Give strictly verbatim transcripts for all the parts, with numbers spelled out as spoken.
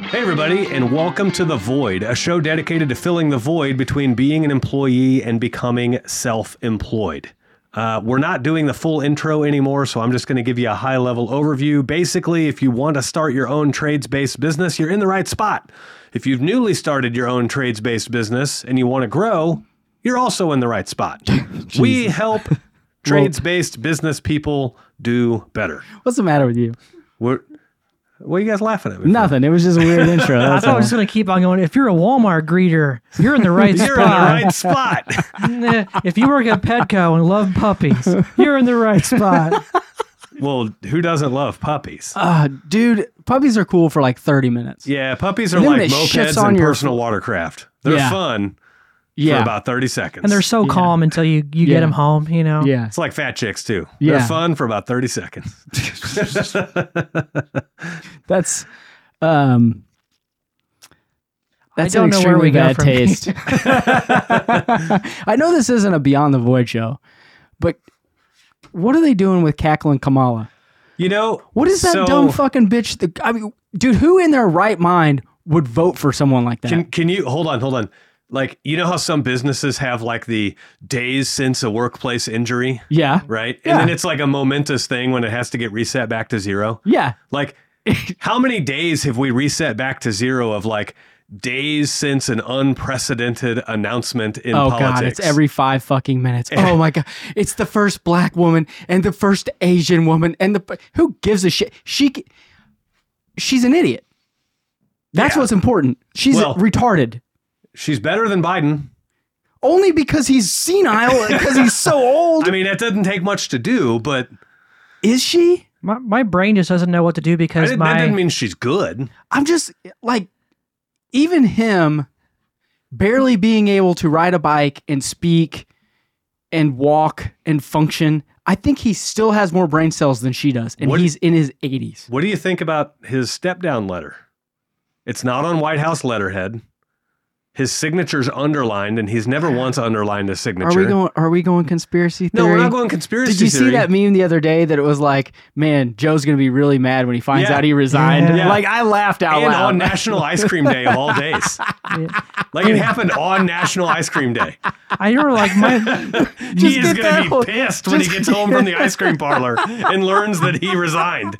Hey everybody, and welcome to The Void, a show dedicated to filling the void between being an employee and becoming self-employed. Uh, we're not doing the full intro anymore, so I'm just going to give you a high-level overview. Basically, if you want to start your own trades-based business, you're in the right spot. If you've newly started your own trades-based business and you want to grow, you're also in the right spot. We help trades-based business people do better. What's the matter with you? We're... What are you guys laughing at me for? Nothing. It was just a weird intro. I thought I was just going to keep on going. If you're a Walmart greeter, you're in the right You're spot. in the right spot. If you work at Petco and love puppies, you're in the right spot. Well, who doesn't love puppies? Uh, dude, puppies are cool for like thirty minutes. Yeah, puppies are And then like when it shits mopeds on and your- personal watercraft. They're Yeah. fun for Yeah. about thirty seconds. And they're so Yeah. calm until you, you Yeah. get them home, you know? Yeah. It's like fat chicks, too. Yeah. They're fun for about thirty seconds. That's um That's I an don't know where we extremely go bad from taste. I know this isn't a Beyond the Void show, but what are they doing with Cackling Kamala? You know, What is that so, dumb fucking bitch? That, I mean, dude, who in their right mind would vote for someone like that? Can, can you, hold on, hold on. Like, you know how some businesses have like the days since a workplace injury, yeah. right? Yeah. And then it's like a momentous thing when it has to get reset back to zero. Yeah. Like, how many days have we reset back to zero of like days since an unprecedented announcement in oh politics? God, it's every five fucking minutes. Oh my God, it's the first black woman and the first Asian woman and the who gives a shit? She, she's an idiot. That's Yeah. what's important. She's Well- retarded. She's better than Biden. Only because he's senile, because he's so old. I mean, that doesn't take much to do, but Is she? My, my brain just doesn't know what to do I because didn't- my... that doesn't mean she's good. I'm just like, even him barely being able to ride a bike and speak and walk and function. I think he still has more brain cells than she does. And What- he's in his eighties. What do you think about his step down letter? It's not on White House letterhead. His signature's underlined, and he's never once underlined a signature. Are we going? Are we going conspiracy theory? No, we're not going conspiracy Did you theory. see that meme the other day that it was like, man, Joe's gonna be really mad when he finds Yeah. out he resigned? Yeah. Like I laughed out And loud. on National Ice Cream Day of all days. Like it happened on National Ice Cream Day. I remember like my... He is get going that to whole- be pissed when he just- gets home from the ice cream parlor and learns that he resigned.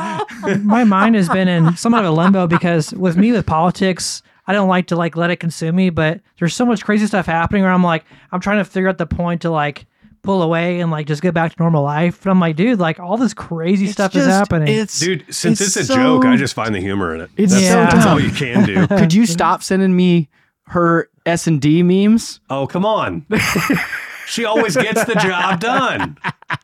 my mind has been in somewhat of a limbo because with me with politics, I don't like to like let it consume me, but there's so much crazy stuff happening where I'm like, I'm trying to figure out the point to like pull away and like just get back to normal life. But I'm like, dude, like all this crazy It's stuff just- is happening. It's, Dude, since it's, a so- joke, I just find the humor in it. It's that's, so that's all dumb. you can do. Could you stop sending me her S and D memes? Oh, come on. She always gets the job done.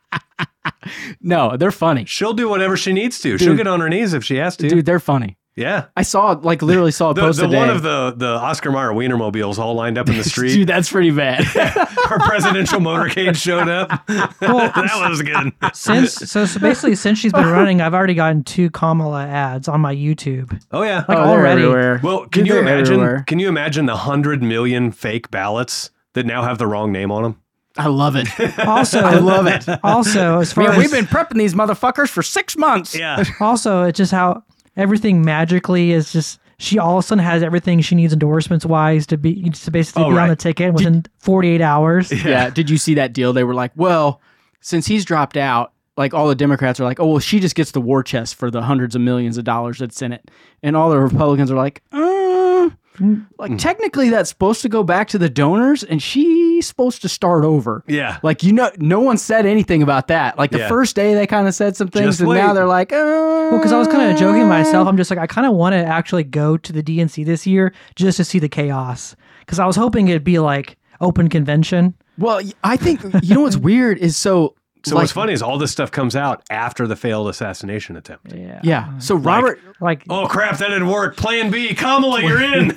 No, they're funny. She'll do whatever she needs to. She'll Dude. get on her knees if she has to. Dude, they're funny. Yeah. I saw, like, literally saw a The, post the today. one of the, the Oscar Mayer Wienermobiles all lined up in the street. Dude, that's pretty bad. Her presidential motorcade showed up. That was good. since so, so basically since she's been running, I've already gotten two Kamala ads on my YouTube. Oh, yeah. Like Oh, they're already. everywhere. Well, can Dude, you they're imagine? everywhere. Can you imagine the hundred million fake ballots that now have the wrong name on them? I love it. Also, I love it. Also, as far Man, as we've been prepping these motherfuckers for six months. Yeah. also it's just how everything magically is just she all of a sudden has everything she needs endorsements wise to be to basically Oh, be right. on the ticket within forty-eight hours. Yeah. Did you see that deal? They were like, well, since he's dropped out, like all the Democrats are like, oh, well, she just gets the war chest for the hundreds of millions of dollars that's in it. And all the Republicans are like, uh, like technically that's supposed to go back to the donors and she's supposed to start over. Yeah. Like, you know, no one said anything about that. Like the Yeah. first day they kind of said some things Just and wait. now they're like, uh, Well, because I was kind of joking myself. I'm just like, I kind of want to actually go to the D N C this year just to see the chaos. Because I was hoping it'd be like open convention. Well, I think, you know what's weird is so. So like, what's funny is all this stuff comes out after the failed assassination attempt. Yeah. Yeah. So Robert, Like, Oh crap, that didn't work. Plan B, Kamala, you're in.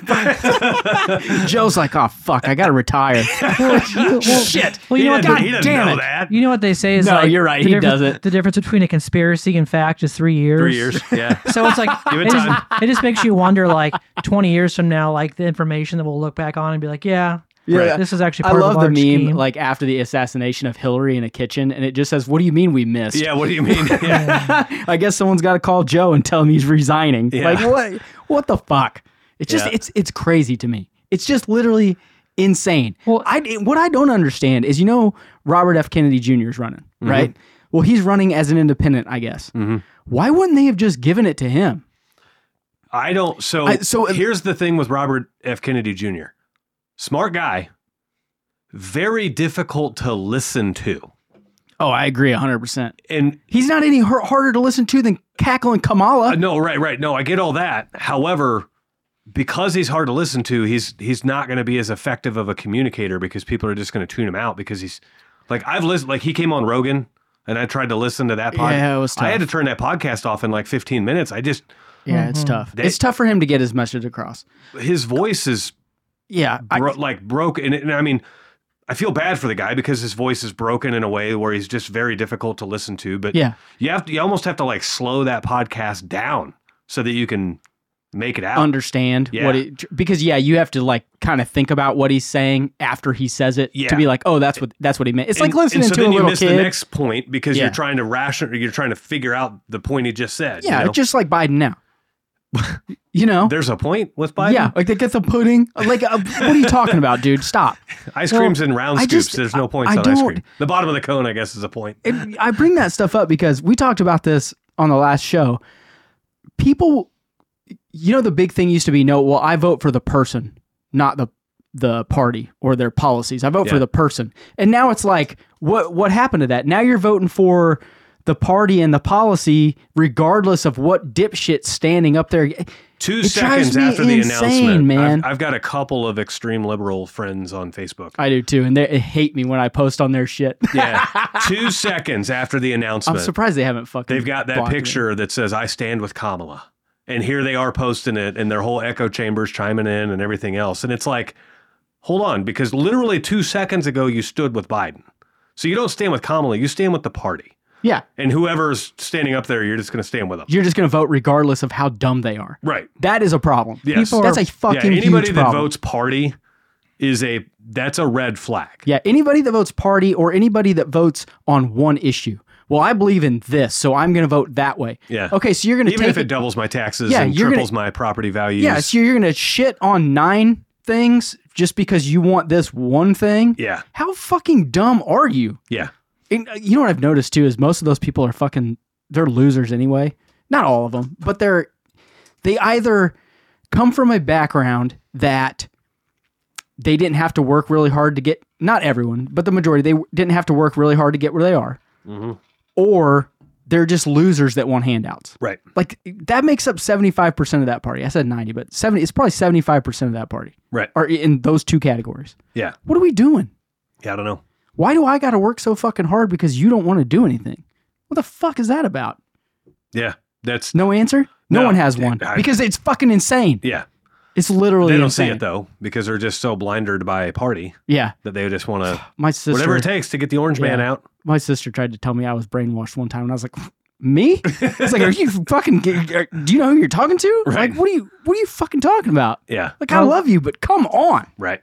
Joe's like, oh, fuck, I got to retire. Shit. Well, you he know what, didn't, God he didn't damn know it. that. you know what they say is No, like, you're right, the he difference- does it. The difference between a conspiracy and fact is three years. Three years. Yeah. So it's like Give it it, just, time. it just makes you wonder, like twenty years from now, like the information that we'll look back on and be like, yeah, Yeah. this is actually I part love of a the large meme, scheme. like after the assassination of Hillary in a kitchen, and it just says, "What do you mean we missed?" Yeah, what do you mean? Yeah. I guess someone's got to call Joe and tell him he's resigning. Yeah. Like what? What the fuck? It's just Yeah. it's it's crazy to me. It's just literally insane. Well- I what I don't understand is, you know, Robert F. Kennedy Junior is running, Mm-hmm. right? Well, he's running as an independent, I guess. Why wouldn't they have just given it to him? I don't. So, I- so- here's the thing with Robert F. Kennedy Junior Smart guy, very difficult to listen to. Oh, I agree one hundred percent. And He's not any har- harder to listen to than cackling Kamala. uh, no, right, right. No, I get all that. However, because he's hard to listen to, he's he's not going to be as effective of a communicator because people are just going to tune him out because he's like I've listened. Like he came on Rogan, and I tried to listen to that podcast. Yeah, it was I had to tough. turn that podcast off in like fifteen minutes. I just Yeah, it's tough. They- it's tough for him to get his message across. his voice is Yeah, I- bro- like broken. And, and I mean, I feel bad for the guy because his voice is broken in a way where he's just very difficult to listen to. But Yeah. you have to, you almost have to like slow that podcast down so that you can make it out. understand Yeah. what it because yeah, you have to like kind of think about what he's saying after he says it Yeah. to be like, oh, that's what that's what he meant. It's like And- listening and so to then a you little miss kid. the next point because Yeah. you're trying to ration, you're trying to figure out the point he just said. yeah, you know? just like Biden now. You know? There's a point with Biden. Yeah, like they get the pudding. Like, uh, what are you talking about, dude? Stop. Ice cream's in round I scoops. just- There's no I- points I on ice don't- cream. The bottom of the cone, I guess, is a point. It, I bring that stuff up because we talked about this on the last show. People, you know, the big thing used to be, no, well, I vote for the person, not the the party or their policies. I vote for Yeah. the person. And now it's like, what what happened to that? Now you're voting for the party and the policy, regardless of what dipshit's standing up there. Two It drives seconds me after the insane, announcement, man. I've, I've got a couple of extreme liberal friends on Facebook. I do too, and they hate me when I post on their shit. Yeah, two seconds after the I'm announcement, surprised they haven't fucking. they've got that blocked me. picture that says "I stand with Kamala," and here they are posting it, and their whole echo chambers chiming in and everything else, and it's like, hold on, because literally two seconds ago you stood with Biden, so you don't stand with Kamala, you stand with the party, Yeah, and whoever's standing up there, you're just going to stand with them. you're just gonna vote regardless of how dumb they are. Right. That is a problem. Yes. People that's a fucking yeah, anybody huge that problem. votes party is a that's a red flag. Yeah, anybody that votes party or anybody that votes on one issue. Well, I believe in this, so I'm going to vote that way. Yeah. Okay, so you're going to Even take if it doubles my taxes Yeah, and you're triples gonna- my property values. yeah, so you're going to shit on nine things just because you want this one thing. yeah, How fucking dumb are you? yeah, And uh, you know what I've noticed too is most of those people are fucking they're losers anyway. Not all of them, but they're they either come from a background that they didn't have to work really hard to get, not everyone, but the majority, they didn't have to work really hard to get where they are. Or they're just losers that want handouts. right. Like that makes up seventy-five percent of that party. I said ninety, but seventy it's probably seventy-five percent of that party. Right. Are in those two categories. Yeah. What are we doing? Yeah, I don't know. Why do I got to work so fucking hard because you don't want to do anything? What the fuck is that about? Yeah. That's No answer? No, No. one has one I- because it's fucking insane. yeah. It's literally They don't insane. see it though because they're just so blinded by a party Yeah. that they just want to My sister whatever it takes to get the orange man Yeah. out. my sister tried to tell me I was brainwashed one time and I was like, "Me?" It's like, "Are you fucking do you know who you're talking to?" Right. Like, "What are you what are you fucking talking about?" Yeah. Like, I love you, but come on. Right.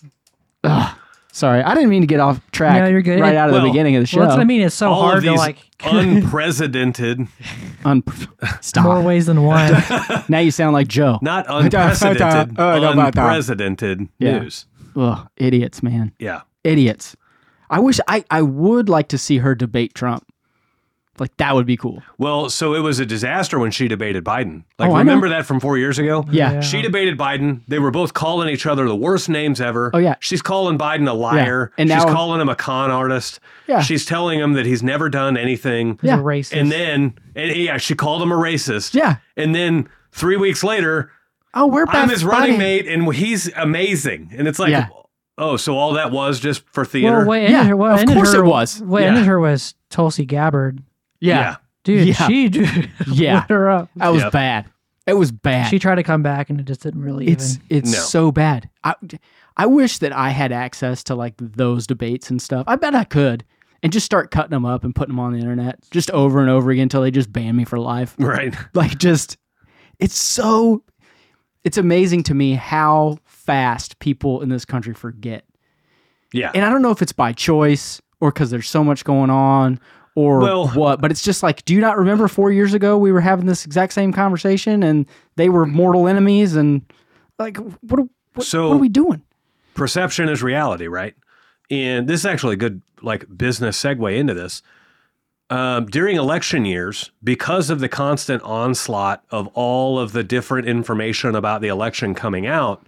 Ugh. Sorry, I didn't mean to get off track. No, you're good. Right out of Well, the beginning of the show. Well, that's what I mean. It's so All hard of to these like unprecedented, Un- Stop. more ways than one. Now you sound like Joe. not unprecedented, Uh, no, about that. unprecedented Yeah. news. Ugh, idiots, man. Yeah. Idiots. I wish I, I would like to see her debate Trump. Like that would be cool. Well, so it was a disaster when she debated Biden. Like, Oh, I know. remember that from four years ago? Yeah. Yeah. She debated Biden. They were both calling each other the worst names ever. Oh, yeah. She's calling Biden a liar. And She's now- calling him a con artist. Yeah. She's telling him that he's never done anything. He's Yeah. a racist. And then, and yeah, she called him a racist. Yeah. And then three weeks later, Oh, we're back. I'm his running mate and he's amazing. And it's like, Yeah. oh, so all that was just for theater? well, what ended Yeah, her, what of ended course her, it was. What Yeah. ended her was Tulsi Gabbard. Yeah. Dude, Yeah. she dude, Yeah. lit her up. That was Yep. bad. It was bad. She tried to come back and it just didn't really it's even. it's No. so bad. I I wish that I had access to like those debates and stuff. I bet I could. And just start cutting them up and putting them on the internet just over and over again until they just ban me for life. Right. Like just it's so it's amazing to me how fast people in this country forget. Yeah. And I don't know if it's by choice or because there's so much going on or Well- what. But it's just like, do you not remember four years ago we were having this exact same conversation and they were mortal enemies and like what? are- What, So- what are we doing? Perception is reality, right? And this is actually a good like business segue into this. Um, during election years, because of the constant onslaught of all of the different information about the election coming out,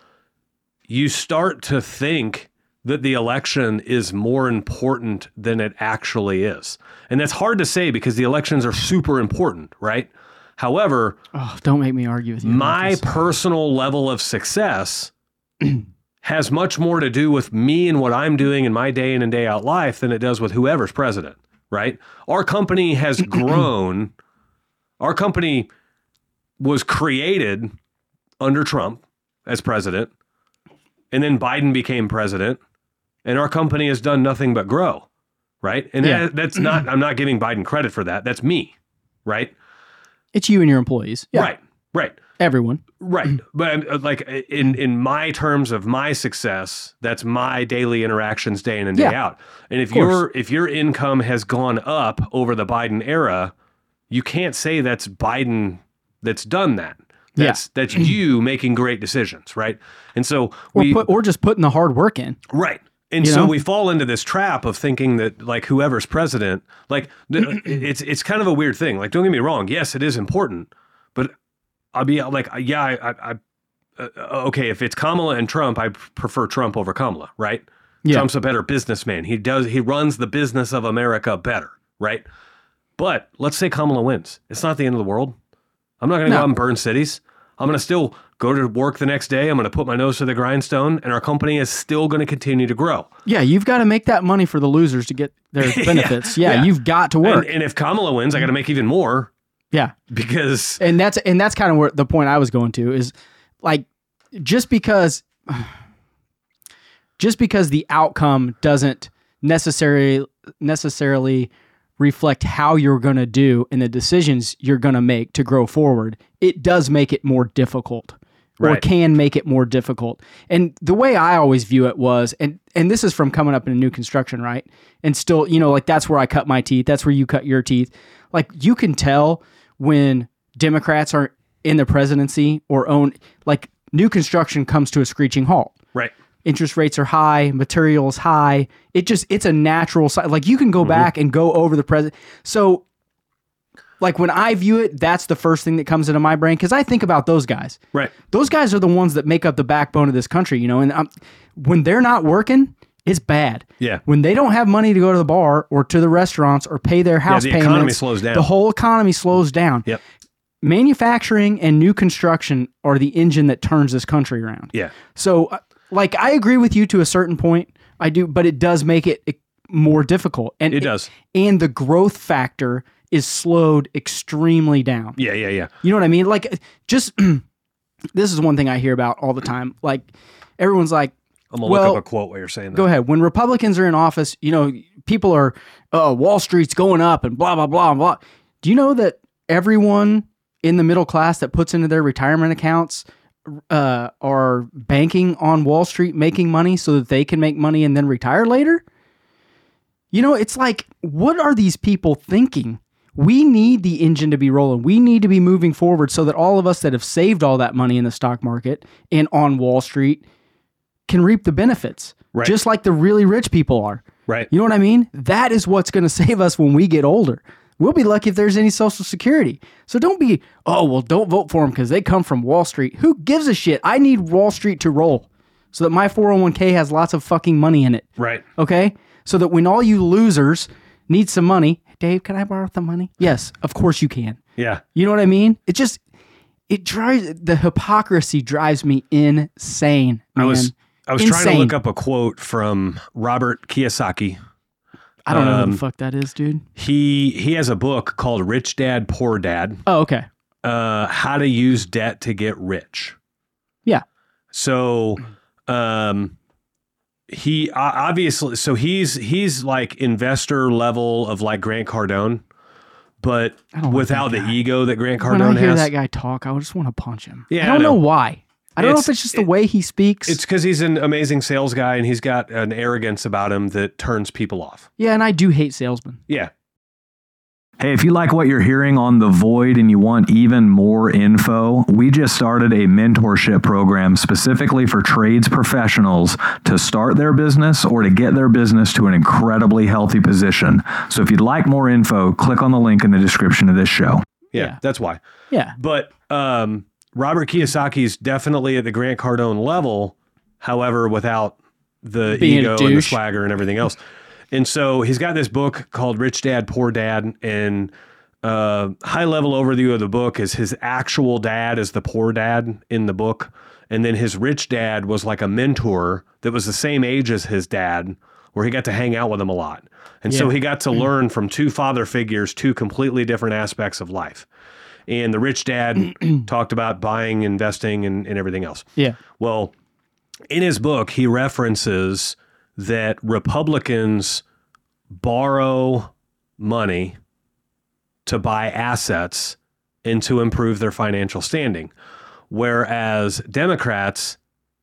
you start to think that the election is more important than it actually is. And that's hard to say because the elections are super important, right? However, Oh, don't make me argue with you. about my this. personal level of success has much more to do with me and what I'm doing in my day in and day out life than it does with whoever's president, right? Our company has grown. Our company was created under Trump as president, and then Biden became president, and our company has done nothing but grow, right? And Yeah. that, that's not, I'm not giving Biden credit for that. That's me, right? It's you and your employees. Yeah, Right, right. everyone. Right. But uh, like in, in my terms of my success, that's my daily interactions day in and day Yeah. out. And if Of course. your if your income has gone up over the Biden era, you can't say that's Biden that's done that. That's that's you making great decisions, right? And so Or, we put, or just putting the hard work in. right. And You so know? we fall into this trap of thinking that like whoever's president, like the, it's it's kind of a weird thing. Like don't get me wrong, yes, it is important, but I'll be like, yeah, I, I, I uh, okay, if it's Kamala and Trump, I prefer Trump over Kamala, right? Yeah. Trump's a better businessman. He does, he runs the business of America better, right? But let's say Kamala wins. It's not the end of the world. I'm not going to No. go out and burn cities. I'm going to still go to work the next day. I'm going to put my nose to the grindstone, and our company is still going to continue to grow. Yeah, you've got to make that money for the losers to get their benefits. yeah, yeah. you've got to And, work. and if Kamala wins, I got to make even more yeah. because And that's and that's kind of where the point I was going to is like just because just because the outcome doesn't necessarily necessarily reflect how you're going to do and the decisions you're going to make to grow forward, it does make it more difficult. Or Right. can make it more difficult. And the way I always view it was, and and this is from coming up in a new construction, right? And still, you know, like that's where I cut my teeth. That's where you cut your teeth. Like you can tell when Democrats are in the presidency or own, like new construction comes to a screeching halt. right. Interest rates are high, materials high. It just, it's a natural side. Like you can go back and go over the president. So like when I view it, that's the first thing that comes into my brain because I think about those guys. Right. Those guys are the ones that make up the backbone of this country, you know, and um, when they're not working, it's bad. Yeah. When they don't have money to go to the bar or to the restaurants or pay their house the payments, economy slows down. The whole economy slows down. Yep. Manufacturing and new construction are the engine that turns this country around. Yeah. So, uh, like, I agree with you to a certain point. I do, but it does make it, it more difficult. And It does. And the growth factor is slowed extremely down. Yeah. Yeah. Yeah. You know what I mean? Like, just this is one thing I hear about all the time. Like, everyone's like, I'm gonna Well, look up a quote while you're saying that. go ahead. When Republicans are in office, you know, people are, oh, Wall Street's going up and blah, blah, blah, blah. Do you know that everyone in the middle class that puts into their retirement accounts uh, are banking on Wall Street making money so that they can make money and then retire later? You know, it's like, what are these people thinking? We need the engine to be rolling. We need to be moving forward so that all of us that have saved all that money in the stock market and on Wall Street can reap the benefits, Right. just like the really rich people are. Right. You know what I mean? That is what's going to save us when we get older. We'll be lucky if there's any Social Security. So don't be, oh, well, don't vote for them because they come from Wall Street. Who gives a shit? I need Wall Street to roll so that my four oh one k has lots of fucking money in it. Right. Okay? So that when all you losers need some money, Dave, can I borrow the money? Yes, of course you can. Yeah. You know what I mean? It just, it drives, the hypocrisy drives me insane. I man. was I was trying to Insane. look up a quote from Robert Kiyosaki. I don't know who um, the fuck that is, dude. He he has a book called Rich Dad Poor Dad. Oh, okay. Uh, how to use debt to get rich. Yeah. So, um, he uh, obviously so he's he's like investor level of like Grant Cardone, but I don't like without that the guy. ego that Grant When I Cardone hear has. that guy talk, I just want to punch him. Yeah, I don't I know. know. why. I don't know It's- if it's just the way he speaks. It's because he's an amazing sales guy and he's got an arrogance about him that turns people off. yeah, and I do hate salesmen. Yeah. Hey, if you like what you're hearing on The Void and you want even more info, we just started a mentorship program specifically for trades professionals to start their business or to get their business to an incredibly healthy position. So if you'd like more info, click on the link in the description of this show. Yeah, Yeah. that's why. Yeah. But um, Robert Kiyosaki's definitely at the Grant Cardone level, however, without the Being a ego and the douche. swagger and everything else. And so he's got this book called Rich Dad, Poor Dad, and uh, high level overview of the book is his actual dad is the poor dad in the book. And then his rich dad was like a mentor that was the same age as his dad, where he got to hang out with him a lot. And so Yeah. he got to learn from two father figures, two completely different aspects of life. And the rich dad talked about buying, investing, and, and everything else. Yeah. Well, in his book, he references that Republicans borrow money to buy assets and to improve their financial standing, whereas Democrats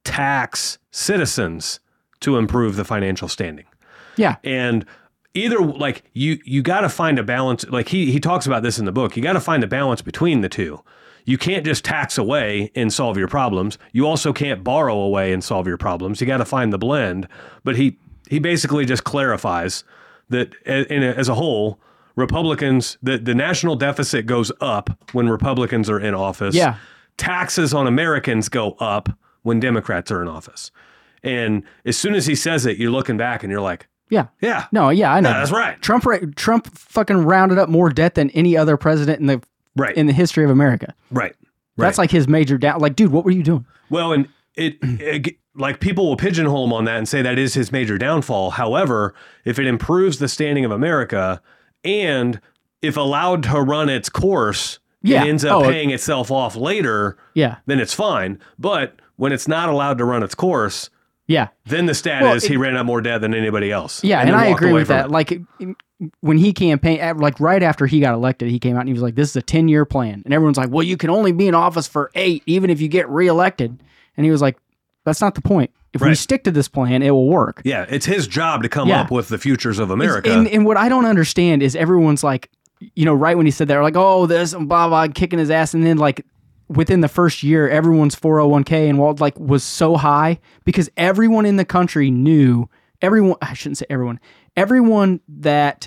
tax citizens to improve the financial standing. Yeah. And either like you you got to find a balance. Like he he talks about this in the book. You got to find a balance between the two. You can't just tax away and solve your problems. You also can't borrow away and solve your problems. You got to find the blend. But he he basically just clarifies that a- in a, as a whole, Republicans, the, the national deficit goes up when Republicans are in office. Yeah. Taxes on Americans go up when Democrats are in office. And as soon as he says it, you're looking back and you're like, Yeah. yeah, No, yeah, I know. yeah, that's right. Trump ra- Trump fucking rounded up more debt than any other president in the Right. in the history of America. Right. That's like his major down. Like, dude, what were you doing? Well, and it, it like people will pigeonhole him on that and say that is his major downfall. However, if it improves the standing of America and if allowed to run its course, Yeah. it ends up Oh, paying itself off later, Yeah. then it's fine. But when it's not allowed to run its course, Yeah. then the stat Well, is it- he ran up more debt than anybody else. Yeah, and, then I walked agree away with from that. it. Like in- when he campaigned, like right after he got elected, he came out and he was like, "This is a ten-year plan," and everyone's like, "Well, you can only be in office for eight, even if you get reelected." And he was like, "That's not the point. If we Right. stick to this plan, it will work." Yeah, it's his job to come Yeah. up with the futures of America. And, and what I don't understand is everyone's like, you know, right when he said that, they're like, "Oh, this and blah blah," kicking his ass, and then like within the first year, everyone's four oh one k and Walt like was so high because everyone in the country knew everyone. I shouldn't say everyone. Everyone that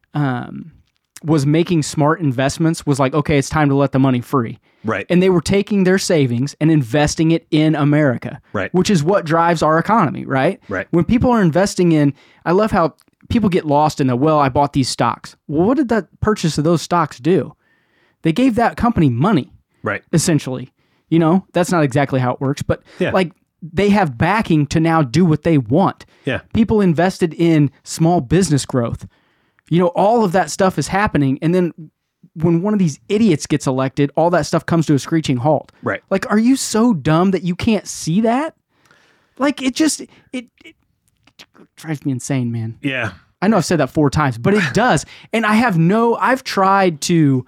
um, was making smart investments was like, okay, it's time to let the money free. Right. And they were taking their savings and investing it in America, Right. which is what drives our economy, right? Right. When people are investing in, I love how people get lost in the, well, I bought these stocks. Well, what did that purchase of those stocks do? They gave that company money, Right. essentially. You know, that's not exactly how it works, but Yeah. like they have backing to now do what they want. Yeah. People invested in small business growth. You know, all of that stuff is happening. And then when one of these idiots gets elected, all that stuff comes to a screeching halt. Right. Like, are you so dumb that you can't see that? Like, it just, it, it drives me insane, man. Yeah. I know I've said that four times, but it does. And I have no, I've tried to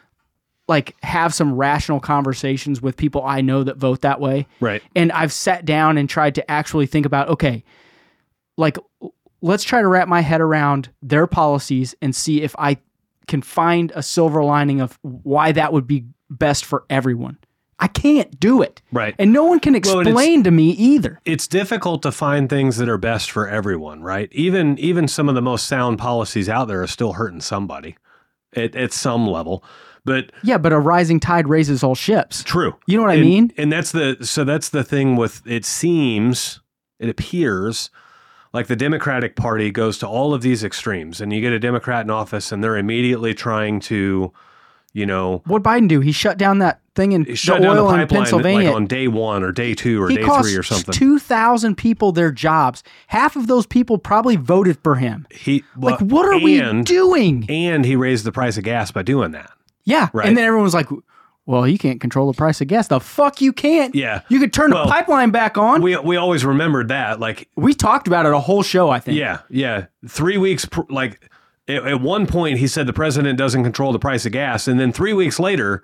like have some rational conversations with people I know that vote that way. Right. And I've sat down and tried to actually think about, okay, like let's try to wrap my head around their policies and see if I can find a silver lining of why that would be best for everyone. I can't do it. Right. And no one can Well, and it's- explain to me either. It's difficult to find things that are best for everyone, right? Even even some of the most sound policies out there are still hurting somebody at, at some level. But Yeah, but a rising tide raises all ships. true. You know what I And- mean? And that's the so that's the thing with it seems, it appears like the Democratic Party goes to all of these extremes and you get a Democrat in office and they're immediately trying to, you know, What Biden do? He shut down that thing in shut the down the oil in pipeline Pennsylvania. like on day one or day two or he day cost three or something. two thousand people their jobs. Half of those people probably voted for him. He well, Like, what are we and- doing? And he raised the price of gas by doing that. Yeah. Right. And then everyone was like, well, you can't control the price of gas. The fuck you can't. Yeah. You could turn Well, the pipeline back on. We, We we always remembered that. Like, talked about it a whole show, I think. yeah, yeah. Three weeks, pr- like, at, at one point, he said the president doesn't control the price of gas. And then three weeks later,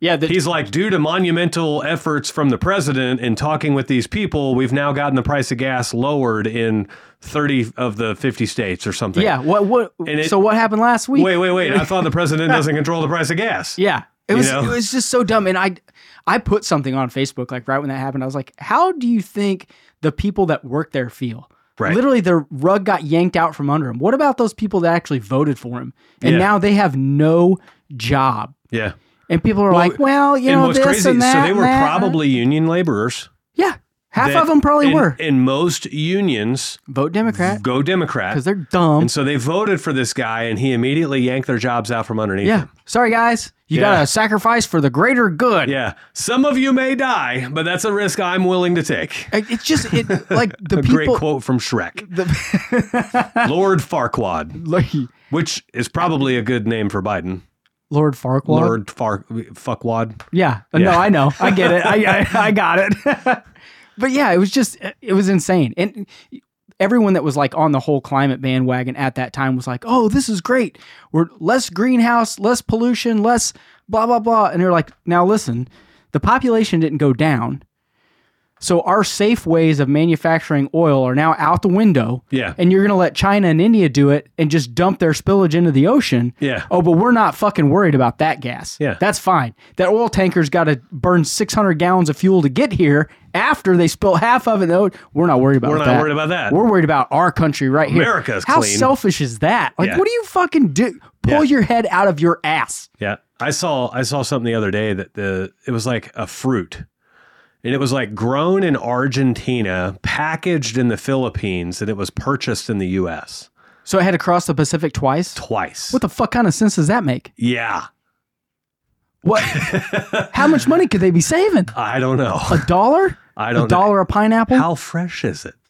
Yeah, the, He's like, due to monumental efforts from the president in talking with these people, we've now gotten the price of gas lowered in thirty of the fifty states or something. yeah. What what? And it- so what happened last week? Wait, wait, wait. I thought the president doesn't control the price of gas. Yeah. It You was know? it was just so dumb. And I I put something on Facebook like right when that happened. I was like, how do you think the people that work there feel? Right. Literally the rug got yanked out from under him. What about those people that actually voted for him? And Yeah. now they have no job. Yeah. And people are like, well, you and know, what's this crazy, and that. so they were and that. probably union laborers. Yeah. Half that- of them probably and, were. And most unions Vote Democrat go Democrat. because they're dumb. And so they voted for this guy, and he immediately yanked their jobs out from underneath Yeah. him. Sorry, guys. You Yeah. got to sacrifice for the greater good. Yeah. Some of you may die, but that's a risk I'm willing to take. It- It's just, it like the A people. great quote from Shrek. Lord Farquaad, Like, which is probably a good name for Biden. Lord Farquaad. Lord Far Fuckwad. Yeah. Yeah. No, I know. I get it. I, I, I got it. But yeah, it was just, it was insane. And everyone that was like on the whole climate bandwagon at that time was like, oh, this is great. We're less greenhouse, less pollution, less blah, blah, blah. And they're like, now listen, the population didn't go down. So our safe ways of manufacturing oil are now out the window. Yeah. And you're going to let China and India do it and just dump their spillage into the ocean. Yeah. Oh, but we're not fucking worried about that gas. Yeah. That's fine. That oil tanker's got to burn six hundred gallons of fuel to get here after they spill half of it. No, we're not worried about We're that. not worried about that. We're worried about our country right here. America's How clean. selfish is that? Like, Yeah. what do you fucking do? Pull Yeah. your head out of your ass. Yeah. I saw I saw something the other day that the it was like a fruit. And it was like grown in Argentina, packaged in the Philippines, and it was purchased in the U S So it had to cross the Pacific twice? twice. What the fuck kind of sense does that make? Yeah. What? How much money could they be saving? I don't know. A dollar? I A don't know. dollar a pineapple? How fresh is it?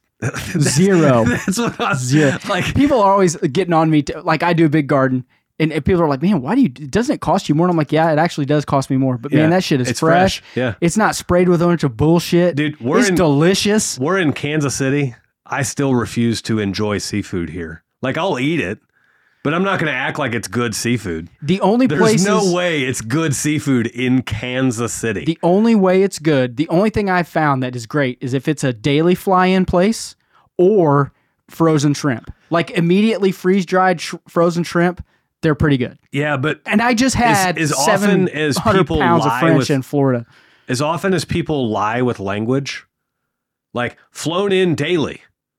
Zero. That's what I was Zero. like. People are always getting on me. To, like I do a big garden, and, and people are like, "Man, why do you? Doesn't it cost you more?" And I'm like, "Yeah, it actually does cost me more, but Yeah, man, that shit is it's fresh. fresh. Yeah. it's not sprayed with a bunch of bullshit, Dude, we're it's in- delicious. We're in Kansas City. I still refuse to enjoy seafood here. Like I'll eat it, but I'm not going to act like it's good seafood. The only There's places, no way it's good seafood in Kansas City. the only way it's good, the only thing I've found that is great is if it's a daily fly-in place or frozen shrimp, like immediately freeze-dried sh- frozen shrimp. They're pretty good. yeah, but And I just had as seven often as hundred people pounds of lie French with- in Florida. as often as people lie with language, like flown in daily.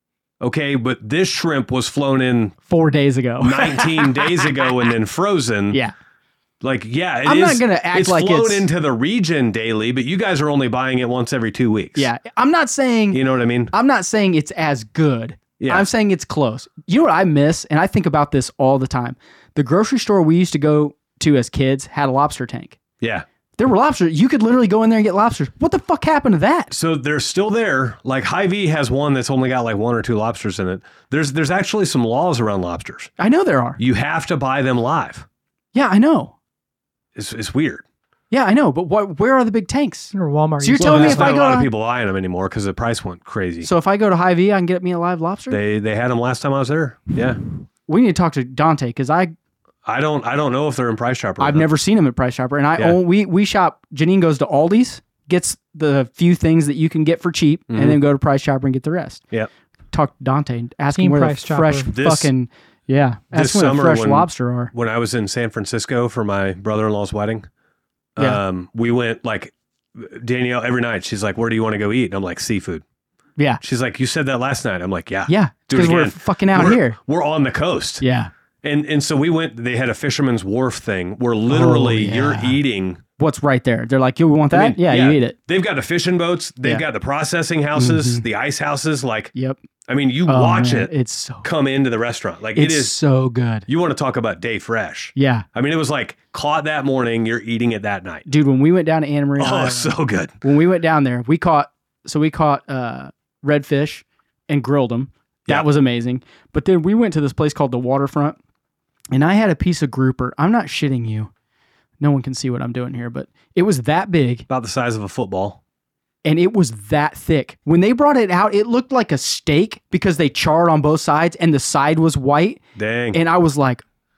Okay, but this shrimp was flown in Four days ago. nineteen days ago and then frozen. Yeah. Like, yeah, it I'm not is- gonna act it's like flown it's- into the region daily, but you guys are only buying it once every two weeks. Yeah. I'm not saying You know what I mean? I'm not saying it's as good. Yeah. I'm saying it's close. You know what I miss? And I think about this all the time. The grocery store we used to go to as kids had a lobster tank. Yeah. There were lobsters. You could literally go in there and get lobsters. What the fuck happened to that? So they're still there. Like Hy-Vee has one that's only got like one or two lobsters in it. There's there's actually some laws around lobsters. I know there are. You have to buy them live. Yeah, I know. It's it's weird. Yeah, I know. But what? Where are the big tanks? Or Walmart. So you're uses telling me that. There's if I not a go lot to- of people buying them anymore because the price went crazy. So if I go to Hy-Vee, I can get me a live lobster? they they had them last time I was there. Yeah. We need to talk to Dante because I I don't I don't know if they're in Price Chopper. or I've not. never seen them at Price Chopper, and I Yeah. own, we we shop. Janine goes to Aldi's, gets the few things that you can get for cheap, Mhm. and then go to Price Chopper and get the rest. Yep. Talk to Dante and ask Team him where Price the Chopper. fresh This- fucking yeah. this Ask him where the summer fresh when- lobster are. When I was in San Francisco for my brother-in-law's wedding, Yeah. um, we went like Danielle every night. She's like, "Where do you want to go eat?" And I'm like, "Seafood." Yeah, She's like, "You said that last night." I'm like, "Yeah, yeah, Do it because we're again. fucking out we're, here. We're on the coast." Yeah. And and so we went. They had a Fisherman's Wharf thing where literally Oh, yeah. you're eating. What's right there? They're like, you want that? I mean, yeah, you eat it. They've got the fishing boats. They've Yeah. got the processing houses, Mhm. the ice houses. Like, Yep. I mean, you Oh, watch man, it It's so. come into the restaurant. Like It's it is. so good. You want to talk about day fresh? Yeah, I mean, it was like caught that morning. You're eating it that night. dude. When we went down to Anna Maria, Oh, Island, so good. when we went down there, we caught so we caught uh, redfish and grilled them. That Yeah. was amazing. But then we went to this place called the Waterfront, and I had a piece of grouper. I'm not shitting you. No one can see what I'm doing here, but it was that big About the size of a football. and it was that thick. When they brought it out, it looked like a steak because they charred on both sides and the side was white. Dang. And I was like,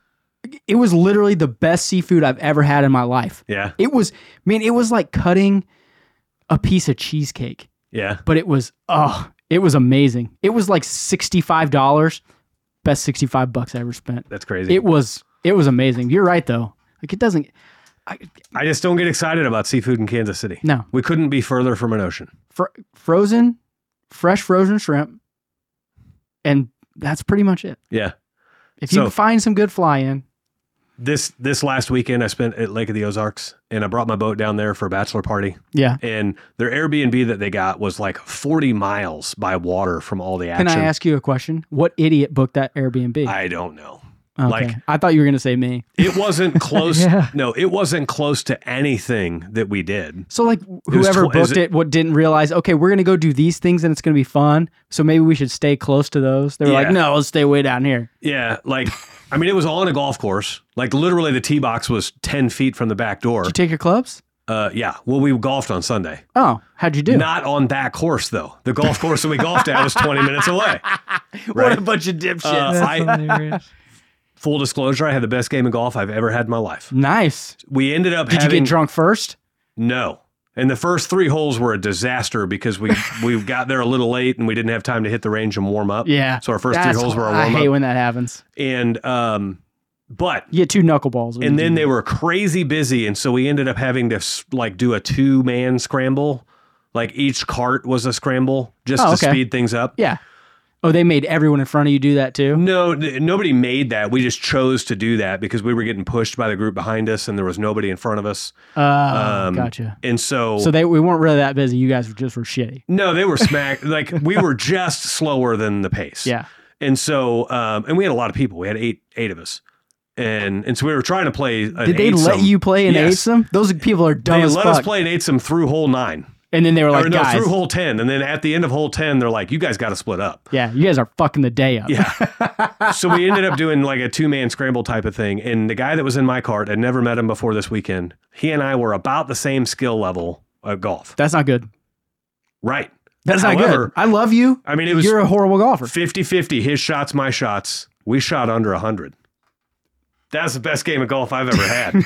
It was literally the best seafood I've ever had in my life. Yeah. It was, man, it was like cutting a piece of cheesecake, Yeah. but it was, oh, it was amazing. It was like sixty-five dollars. Best sixty-five bucks I ever spent. That's crazy. It was, it was amazing. You're right though. Like it doesn't, I, I just don't get excited about seafood in Kansas City. No. We couldn't be further from an ocean. fr- frozen, fresh frozen shrimp. And that's pretty much it. Yeah. If you So- can find some good fly in. This this last weekend I spent at Lake of the Ozarks, and I brought my boat down there for a bachelor party. Yeah. And their Airbnb that they got was like forty miles by water from all the Can action. I ask you a question? What idiot booked that Airbnb? I don't know. okay. like- I thought you were going to say me. It wasn't close. Yeah. No, it wasn't close to anything that we did. So like was whoever tw- is booked it- it, what didn't realize, okay, we're going to go do these things and it's going to be fun. So maybe we should stay close to those. They were like, Yeah. no, let's stay way down here. Yeah, like I mean, it was on a golf course. Like literally, the tee box was ten feet from the back door. Did you take your clubs? Uh, yeah. Well, we golfed on Sunday. Oh, how'd you do? Not on that course though. The golf course that we golfed at was twenty minutes away. What a bunch of dipshits. Uh, That's I- hilarious. Full disclosure, I had the best game of golf I've ever had in my life. Nice. We ended up Did having you get drunk first? no. And the first three holes were a disaster because we we got there a little late and we didn't have time to hit the range and warm up. Yeah. So our first That's- three holes were a I warm hate up. when that happens. And um, but You get two knuckleballs. when and you then do they were crazy busy, and so we ended up having to s- like do a two man scramble. Like each cart was a scramble just Oh, to okay. speed things up. that. Yeah. Oh, they made everyone in front of you do that too? No, n- nobody made that. We just chose to do that because we were getting pushed by the group behind us, and there was nobody in front of us. Oh, Um, gotcha. And so, So they we weren't really that busy. You guys were just were shitty. no, they were smack. Like we were just slower than the pace. Yeah. And so, um, and we had a lot of people. We had eight, eight of us, and and so we were trying to play. An Did they let eightsome. you play an Yes. eightsome? Those people are dumb They as let fuck. us play an eightsome through hole nine. And then they were like, or no, guys, through hole ten, and then at the end of hole ten, they're like, "You guys got to split up." yeah, you guys are fucking the day up. Yeah. So we ended up doing like a two man scramble type of thing, and the guy that was in my cart, I'd never met him before this weekend. He and I were about the same skill level of golf. That's not good. Right. That's not However, good. I love you. I mean, it was You're a horrible golfer. fifty-fifty, his shots, my shots. We shot under one hundred. That's the best game of golf I've ever had.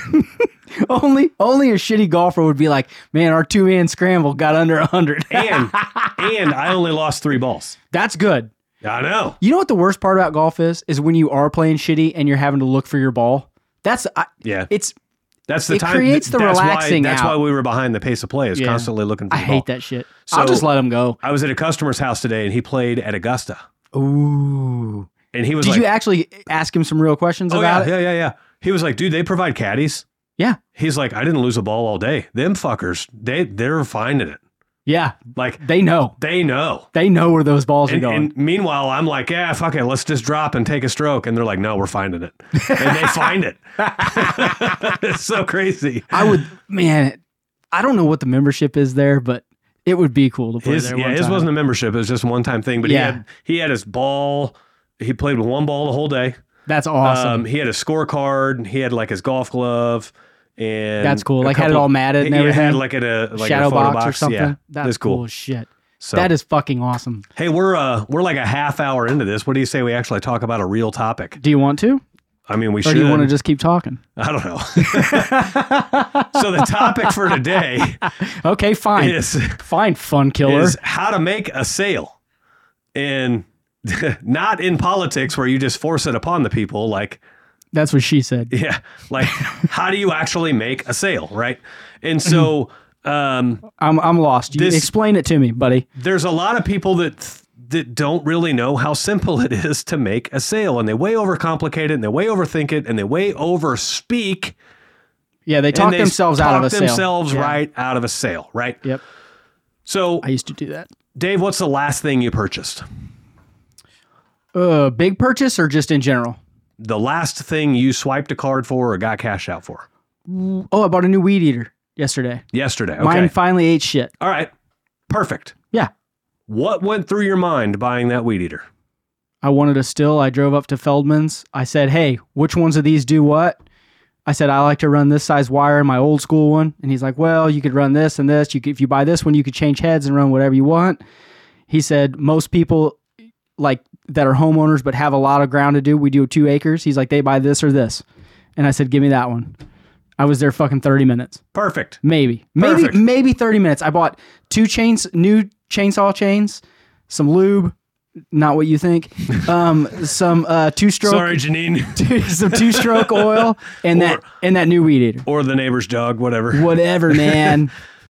only only a shitty golfer would be like, man, our two man scramble got under one hundred. and and I only lost three balls. That's good. I know. You know what the worst part about golf is? Is when you are playing shitty and you're having to look for your ball. That's I, Yeah. it's. That's the It time. creates the that's relaxing Why, that's out. why we were behind the pace of play, is Yeah. constantly looking for I the ball. hate that shit. So- I'll just let him go. I was at a customer's house today, and he played at Augusta. Ooh. And he was Did like, you actually ask him some real questions oh, about yeah, it? yeah, yeah, yeah. He was like, dude, they provide caddies. Yeah. He's like, I didn't lose a ball all day. Them fuckers, they, they're finding it. Yeah. Like, They know. they know. They know where those balls are And, going. and meanwhile, I'm like, yeah, fuck it. Let's just drop and take a stroke. And they're like, no, we're finding it. And they find it. It's so crazy. I would, man, I don't know what the membership is there, but it would be cool to play His, there. yeah, one his time. wasn't a membership. It was just a one-time thing. But Yeah. he had he had his ball. He played with one ball the whole day. That's awesome. Um, he had a scorecard. He had like his golf glove. And That's cool. a Like, had it all matted and he everything? had like at a like Shadow a photo box, or something. Yeah, That's that's cool. cool as shit. So, That is fucking awesome. hey, we're uh we're like a half hour into this. What do you say we actually talk about a real topic? Do you want to? I mean, we Or should. do you want to just keep talking? I don't know. So the topic for today Okay, fine. is Fine, fun killer. is how to make a sale, and not in politics where you just force it upon the people. Like, That's what she said. yeah, like how do you actually make a sale, right? And so um, I'm I'm lost. You This- explain it to me, buddy. there's a lot of people that that don't really know how simple it is to make a sale, and they way overcomplicate it, and they way overthink it, and they way overspeak. Yeah, they talk and they themselves out of a talk sale. themselves Yeah. right out of a sale, right? Yep. So, I used to do that. Dave, what's the last thing you purchased? Uh, big purchase or just in general? The last thing you swiped a card for or got cash out for? Oh, I bought a new weed eater yesterday. Yesterday. Okay. Mine finally ate shit. All right. Perfect. Yeah. What went through your mind buying that weed eater? I wanted a still. I drove up to Feldman's. I said, hey, which ones of these do what? I said, I like to run this size wire in my old school one. And he's like, well, you could run this and this. You could, if you buy this one, you could change heads and run whatever you want. He said, most people like that are homeowners but have a lot of ground to do, we do two acres. He's like, they buy this or this. And I said, give me that one. I was there fucking thirty minutes. Perfect. Maybe. Maybe Perfect. maybe thirty minutes. I bought two chains, new chainsaw chains, some lube, not what you think. Um, some uh, two-stroke Sorry, Janine. some two-stroke oil and Or- that and that new weed eater. Or the neighbor's dog, whatever. Whatever, man.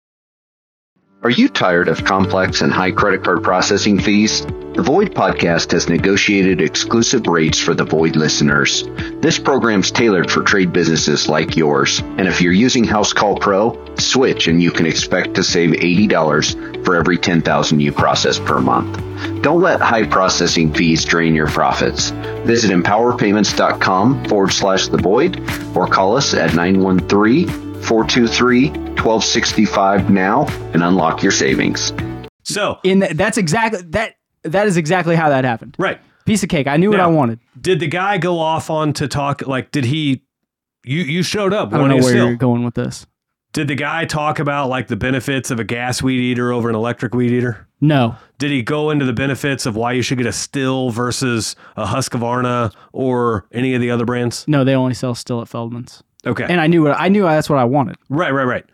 Are you tired of complex and high credit card processing fees? The Void Podcast has negotiated exclusive rates for the Void listeners. This program's tailored for trade businesses like yours. And if you're using House Call Pro, switch and you can expect to save eighty dollars for every ten thousand you process per month. Don't let high processing fees drain your profits. Visit empowerpayments.com forward slash the void or call us at nine one three, four two three, one two six five now and unlock your savings. So, In the, that's exactly that that is exactly how that happened. right. Piece of cake. I knew what Now, I wanted. Did the guy go off on to talk, like, did he, you you showed up. I don't weren't know you where still? you're going with this. Did the guy talk about, like, the benefits of a gas weed eater over an electric weed eater? No. Did he go into the benefits of why you should get a Still versus a Husqvarna or any of the other brands? No, they only sell still at Feldman's. Okay. And I knew what I knew that's what I wanted. right, right, right.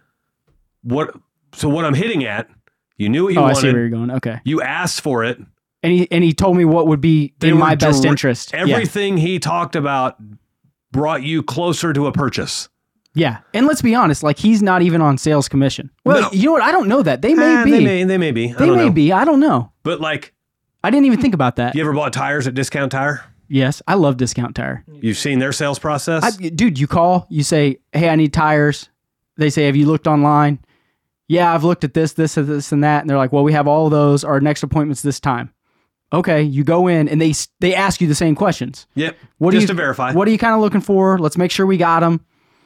What? So what I'm hitting at, you knew what you oh, wanted. I see where you're going. Okay. You asked for it. And he and he told me what would be They in were my best direct- interest. Yeah. Everything he talked about brought you closer to a purchase. Yeah. And let's be honest, like he's not even on sales commission. Well, No. you know what? I don't know that. They may Eh, be. They may, they may be. I They don't may know. be. I don't know. But like, I didn't even think about that. you ever bought tires at Discount Tire? Yes, I love Discount Tire. You've seen their sales process? I, dude, you call, you say, "Hey, I need tires." They say, "Have you looked online?" "Yeah, I've looked at this, this, and this, and that." And they're like, "Well, we have all of those. Our next appointment's this time." Okay, you go in and they they ask you the same questions. yep. What Just are you, to verify. What are you kind of looking for? Let's make sure we got them.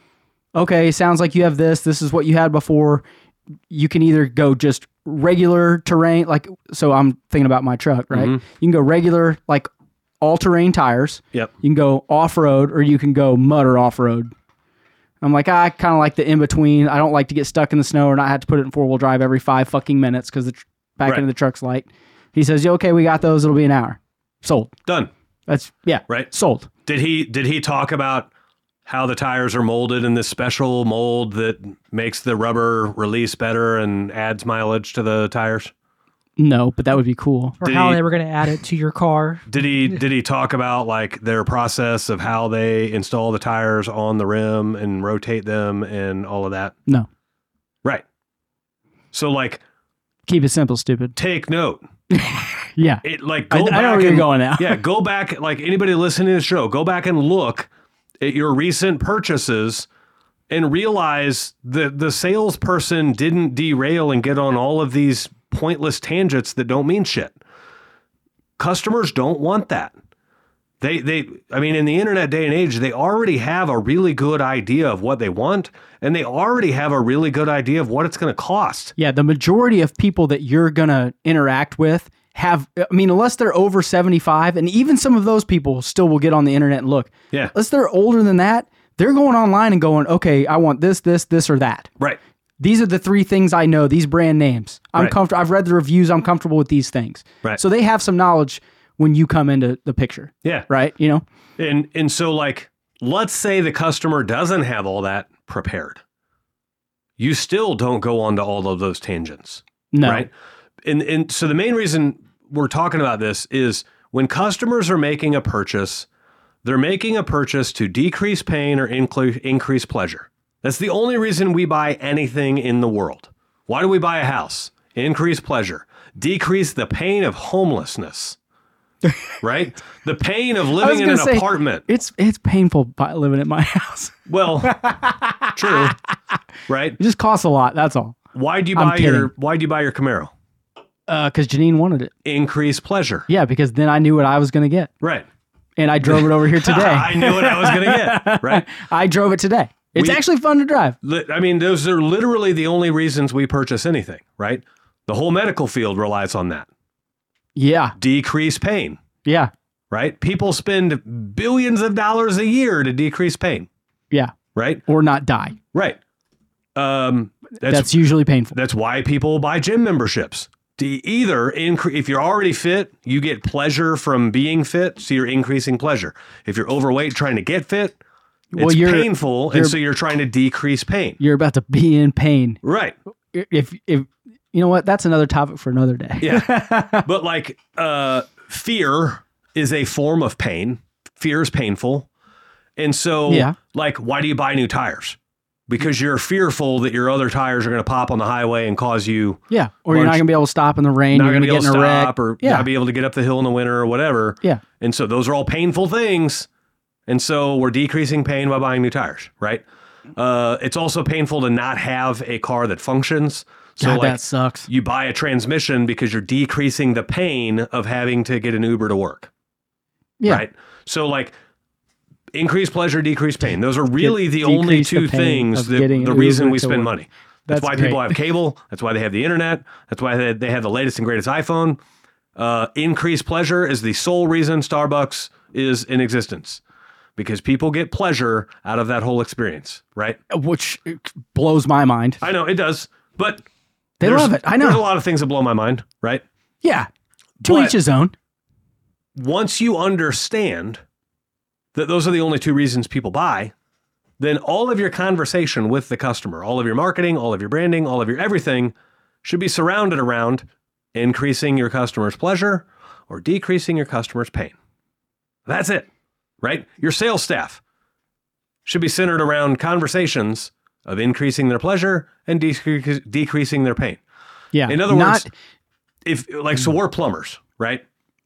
Okay, sounds like you have this. This is what you had before. You can either go just regular terrain, like, so I'm thinking about my truck, right? Mhm. You can go regular, like all-terrain tires. Yep. You can go off-road or you can go mud or off-road. I'm like, I kind of like the in-between. I don't like to get stuck in the snow or not have to put it in four-wheel drive every five fucking minutes because the tr- back Right. end of the truck's light. He says, yeah, okay, we got those. It'll be an hour. Sold. Done. That's, yeah. Right. Sold. Did he did he talk about how the tires are molded in this special mold that makes the rubber release better and adds mileage to the tires? No, but that would be cool. Or Did how he- they were going to add it to your car. Did he did he talk about like their process of how they install the tires on the rim and rotate them and all of that? No. Right. So like Keep it simple, stupid. take note. Yeah. It like I, go I back know where you're and, going now. yeah, go back like anybody listening to the show, go back and look at your recent purchases and realize that the salesperson didn't derail and get on all of these pointless tangents that don't mean shit. Customers don't want that. They, they, I mean, in the internet day and age, they already have a really good idea of what they want, and they already have a really good idea of what it's going to cost. Yeah, the majority of people that you're going to interact with have, I mean, unless they're over seventy-five, and even some of those people still will get on the internet and look. Yeah. Unless they're older than that, they're going online and going, okay, I want this, this, this, or that. Right. These are the three things I know, these brand names. I'm Right. comfortable. I've read the reviews. I'm comfortable with these things. Right. So they have some knowledge when you come into the picture. Yeah. Right. You know? And and so like let's say the customer doesn't have all that prepared. You still don't go on to all of those tangents. No. Right? And and so the main reason we're talking about this is when customers are making a purchase, they're making a purchase to decrease pain or incre- increase pleasure. That's the only reason we buy anything in the world. Why do we buy a house? Increase pleasure. Decrease the pain of homelessness. Right? The pain of I was living in gonna an say, apartment. It's it's painful by living at my house. Well, true. Right? It just costs a lot. That's all. Why'd you I'm buy your kidding. why'd you buy your Camaro? Uh, because Janine wanted it. Increase pleasure. Yeah, because then I knew what I was going to get. Right. And I drove it over here today. I knew what I was gonna get. Right. I drove it today. It's We- actually fun to drive. Li- I mean, those are literally the only reasons we purchase anything, right? The whole medical field relies on that. Yeah. Decrease pain, Yeah. right? People spend billions of dollars a year to decrease pain, Yeah. right? Or not die. Right. Um, That's, that's usually painful. that's why people buy gym memberships. To either increase, if you're already fit, you get pleasure from being fit, so you're increasing pleasure. If you're overweight trying to get fit, Well, it's you're- painful, you're- and so you're trying to decrease pain. You're about to be in pain. Right. If if you know what, that's another topic for another day. Yeah. But like uh, fear is a form of pain. Fear is painful. And so, Yeah. like, why do you buy new tires? Because you're fearful that your other tires are going to pop on the highway and cause you Yeah. Or you're not Lunch- going to be able to stop in the rain. not You're going going to to be get able in to a wreck. stop or Yeah. not be able to get up the hill in the winter or whatever. Yeah. And so those are all painful things. And so we're decreasing pain by buying new tires, right? Uh, it's also painful to not have a car that functions. So God, like that sucks. you buy a transmission because you're decreasing the pain of having to get an Uber to work. Yeah. Right. So like increase pleasure, decrease pain. Those are really the decrease only the two pain things of that getting the an reason Uber we to spend work. money. That's, That's why great. people have cable. That's why they have the internet. That's why they, they have the latest and greatest iPhone. Uh, increased pleasure is the sole reason Starbucks is in existence because people get pleasure out of that whole experience, right? Which blows my mind. I know it does, but They there's- love it. I There's a know. lot of things that blow my mind, right? Yeah. To But- each his own. Once you understand that those are the only two reasons people buy, then all of your conversation with the customer, all of your marketing, all of your branding, all of your everything should be surrounded around increasing your customer's pleasure or decreasing your customer's pain. That's it, right? Your sales staff should be centered around conversations of increasing their pleasure and decre- decreasing their pain. Yeah. In other Not, words, if like, so we're plumbers, right?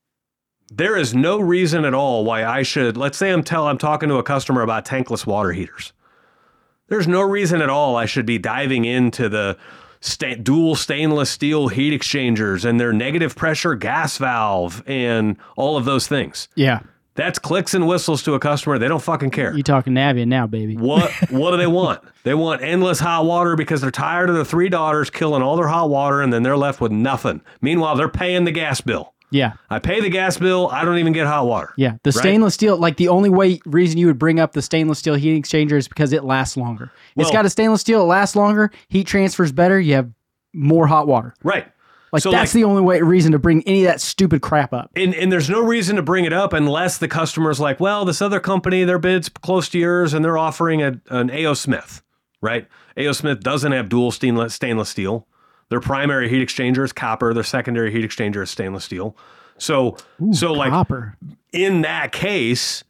There is no reason at all why I should, let's say I'm tell I'm talking to a customer about tankless water heaters. There's no reason at all I should be diving into the sta- dual stainless steel heat exchangers and their negative pressure gas valve and all of those things. yeah. That's clicks and whistles to a customer. They don't fucking care. You talking Navient now, baby. What what do they want? They want endless hot water because they're tired of the three daughters killing all their hot water and then they're left with nothing. Meanwhile, they're paying the gas bill. Yeah. I pay the gas bill. I don't even get hot water. Yeah. The Right? stainless steel, like the only way reason you would bring up the stainless steel heat exchanger is because it lasts longer. It's Well- got a stainless steel, it lasts longer, heat transfers better, you have more hot water. Right. Like So, that's like- the only way reason to bring any of that stupid crap up. And, and there's no reason to bring it up unless the customer's like, well, this other company, their bid's close to yours and they're offering a, an A O Smith, right? A O Smith doesn't have dual stainless, stainless steel. Their primary heat exchanger is copper. Their secondary heat exchanger is stainless steel. So, so like Copper. in that case,